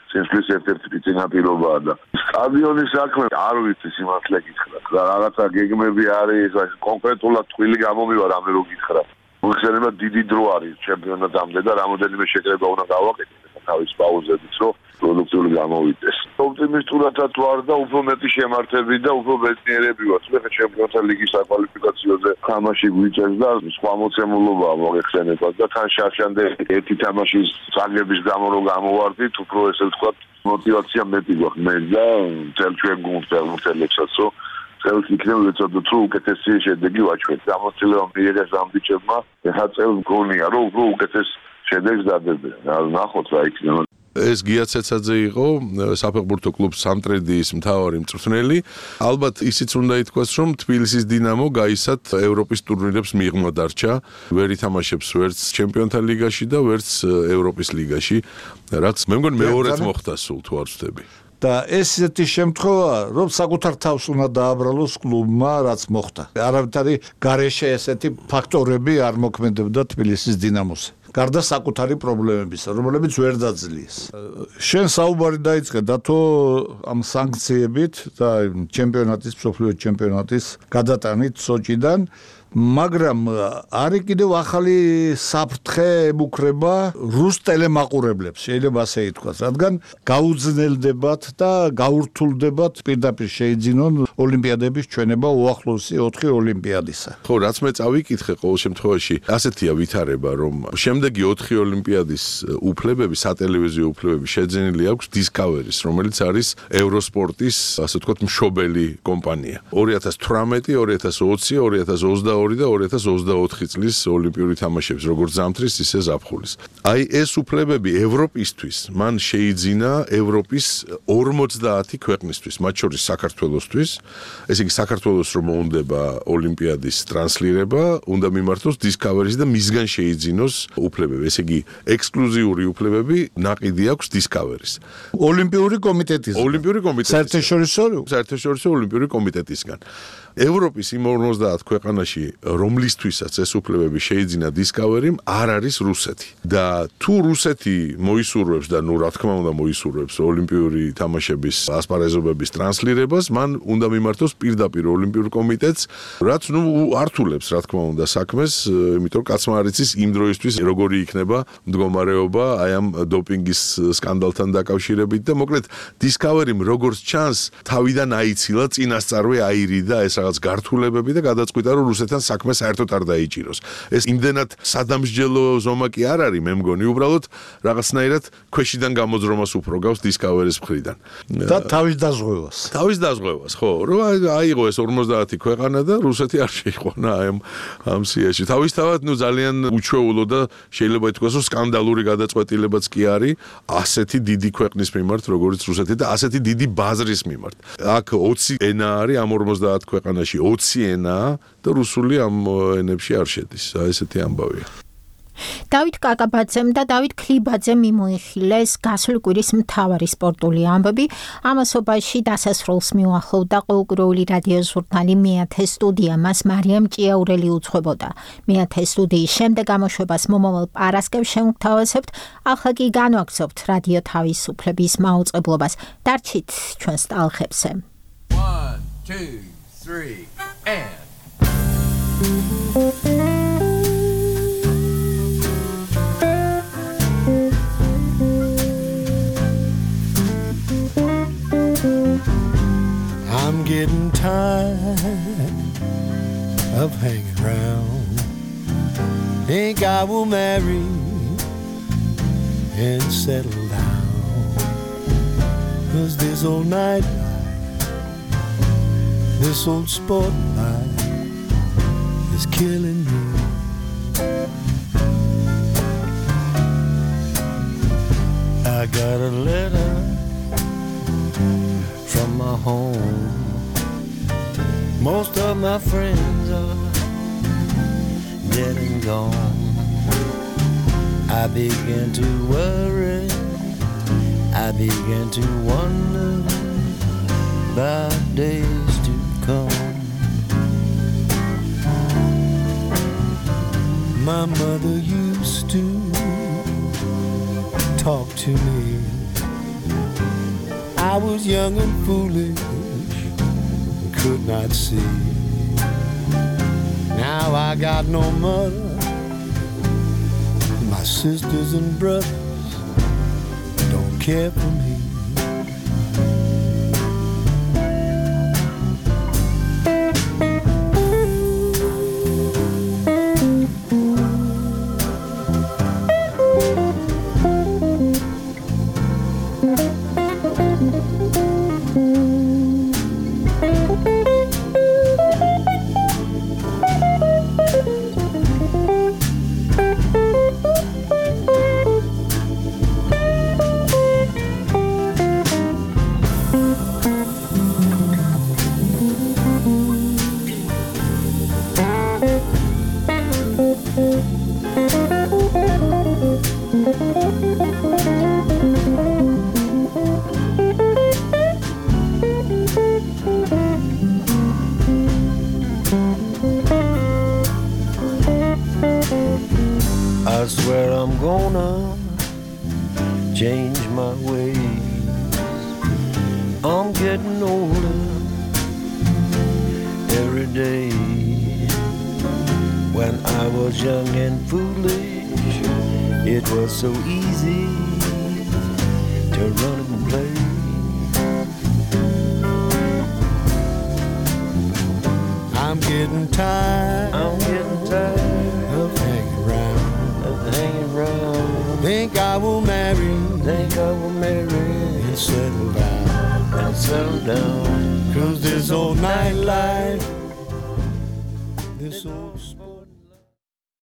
Speaker 18: სინსლის ერთ-ერთი წინაპირობაა და სტადიონის საქმე არ ვიცი სიმართლე გითხრათ და რაღაცა გეგმები არის კონკრეტულად twili გამომივა რამე რო გითხრათ მოხსენება დიდი დრო არის ჩემპიონატამდე და რამოდენიმე შეკრება უნდა გავაკეთოთ თავის პაუზებით რომ პროდუქციული გამოვიდეს ოპტიმისტურადაც ვარ და უფრო მეტი შემართები და უფრო ბედნიერები ვართ მე ჩემპიონთა ლიგის საკვალიფიკაციოზე თამაში გვიჭერს და სხვა მოცემულობაა მოგეხსენებათ და თან შარშანდე ერთი თამაშის წაგების გამო რომ გამოვარდით უფრო ესე ვთქვათ мотивация მეტი გვაქვს მე და მთელ ჩვენ გუნდს ფეხბურთელებსაც რომ წელს იქნება ვეცადოთ რომ უკეთესი შედეგი ვაჩვენოთ გამოცდილება მიიღეს ამ ბიჭებმა ეხლა წელს მგონია რომ უფრო უკეთეს შედეგს დადებენ ნახოთ რა იქნება
Speaker 1: ეს გიაცეცაძე იყო საფეხბურთო კლუბ სამტრედიის მთავარი მწვრთნელი. ალბათ ისიც უნდა ითქვას, რომ თბილისის დინამო გაისად ევროპის ტურნირებს მიღმა დარჩა. ვერ ითამაშებს ვერც ჩემპიონთა ლიგაში და ვერც ევროპის ლიგაში, რაც მე მგონი მეორედ მოხდა სულ თუ არ ვცდები.
Speaker 8: და ესეთი შემთხვევა, რომ საკუთარ თავს უნდა დააბრალოს კლუბმა, რაც მოხდა. არავითარი გარეშე ესეთი ფაქტორები არ მოქმედებდა თბილისის დინამოზე. გარდა საკუთარი პრობლემებისა, რომლებიც ვერ დაძლიეს. შენ საუბარი დაიწყე დათო ამ სანქციებით და ჩემპიონატის, მსოფლიო ჩემპიონატის გადატანით სოჭიდან, მაგრამ არის კიდევ ახალი საფრთხე ემუქრება რუს ტელემაყურებლებს, შეიძლება ასე ითქვას, რადგან გაუძნელდებათ და გაურთულდებათ პირდაპირ შეიძინონ ოლიმპიადების ჩვენება უახლოესი ოთხი ოლიმპიადისა.
Speaker 1: ხო, რაც მე წავიკითხე ყოველ შემთხვევაში, ასეთია ვითარება, რომ შემდეგი ოთხი ოლიმპიადის უფლებები, სატელევიზიო უფლებები შეძენილი აქვს Discovery-ს, რომელიც არის ევროსპორტის, ასე ვთქვათ, მშობელი კომპანია. ორი ათას თვრამეტი, ორი ათას ოცი, ორი ათას ოცდაორი და ორი ათას ოცდაოთხი წლის ოლიმპიური თამაშების, როგორც ზამთრის, ისე ზაფხულის. აი ეს უფლებები ევროპისთვის, მან შეიძინა ევროპის ორმოცდაათი ქვეყნისთვის, მათ შორის საქართველოსთვის. ესე იგი საქართველოს რომ მოუნდება ოლიმპიადის ტრანსლირება, უნდა მიმართოს Discovery-ს და მისგან შეიძინოს უფლებები. ესე იგი ექსკლუზიური უფლებები ნაყიდი აქვს Discovery-ს.
Speaker 8: ოლიმპიური კომიტეტის.
Speaker 1: ოლიმპიური კომიტეტის.
Speaker 8: საერთაშორისო
Speaker 1: საერთაშორისო ოლიმპიური კომიტეტისგან. ევროპის იმ ორმოცდაათ ქვეყანაში, რომლისთვისაც ეს უფლებები შეიძინა Discovery-მ, არ არის რუსეთი. და თუ რუსეთი მოისურვებს და ნუ რა თქმა უნდა მოისურვებს ოლიმპიური თამაშების ასპარეზობების ტრანსლირებას, მან უნდა მიმართოს პირდაპირ ოლიმპიურ კომიტეტს, რაც ნუ ართულებს რა თქმა უნდა საქმეს, იმიტომ კაცმა არ იცის იმ დროისთვის როგორი იქნება მდგომარეობა აი ამ დოპინგის სკანდალთან დაკავშირებით და მოკლედ Discovery-მ როგორც ჩანს, თავიდან აიცილა წინასწარვე აირიდა ეს რაღაც გართულებები და გადაწყვიტა რომ რუსეთთან საქმე საერთოდ არ დაიჭიროს. ეს იმდენად სადამსჯელო ზომა კი არ არის, მე მგონი, უბრალოდ რაღაცნაირად ქვეშიდან გამოძრომას უფრო გავს Discovery-ს მხრიდან.
Speaker 8: და თავის დაზღვევას.
Speaker 1: თავის დაზღვევას, ხო, რომ აიღო ეს ორმოცდაათი ქვეყანა და რუსეთი არ შეიყვანა ამ ამ სიაში. თავისთავად, ნუ ძალიან უჩვეულო და შეიძლება ითქვას, რომ სკანდალური გადაწყვეტილებაც კი არის ასეთი დიდი ქვეყნის მიმართ, როგორც რუსეთი და ასეთი დიდი ბაზრის მიმართ. აქ ოცი ენა არის ამ ორმოცდაათ ქვეყანაში ოცი ენაა და რუსული ამ ენებში არ შედის. აი ესეთი ამბავია.
Speaker 2: დავით კაკაბაძემ და დავით ქლიბაძემ მიმოიხილეს გასული კვირის მთავარი სპორტული ამბები. ამასობაში დასასრულს მიუახლოვდა ყოველკვირეული რადიო ჟურნალი მეათე სტუდია, მას მარიამ ჭიაურელი უძღვებოდა. მეათე სტუდიის შემდეგ გამოშვებას მომავალ პარასკევს შევთავაზებთ, ახლა კი განვაგრძობთ რადიო თავისუფლების მაუწყებლობას. დარჩით ჩვენს ტალღებზე.
Speaker 5: one two three and
Speaker 19: I'm getting tired of hanging around. Think I will marry and settle down. 'Cause this old night life, this old sport life is killing me. I got a letter from my home. Most of my friends are dead and gone. I began to worry, I began to wonder about days to come. My mother used to talk to me I was young and foolish, could not see. Now I got no mother, my sisters and brothers don't care for me. I swear I'm gonna change my ways. I'm getting older every day. When I was young and foolish, it was so easy to run and play. I'm getting tired, I'm getting tired of hanging around, of hanging around. Think I will marry, think I will marry and settle down, and settle down. Cause this old nightlife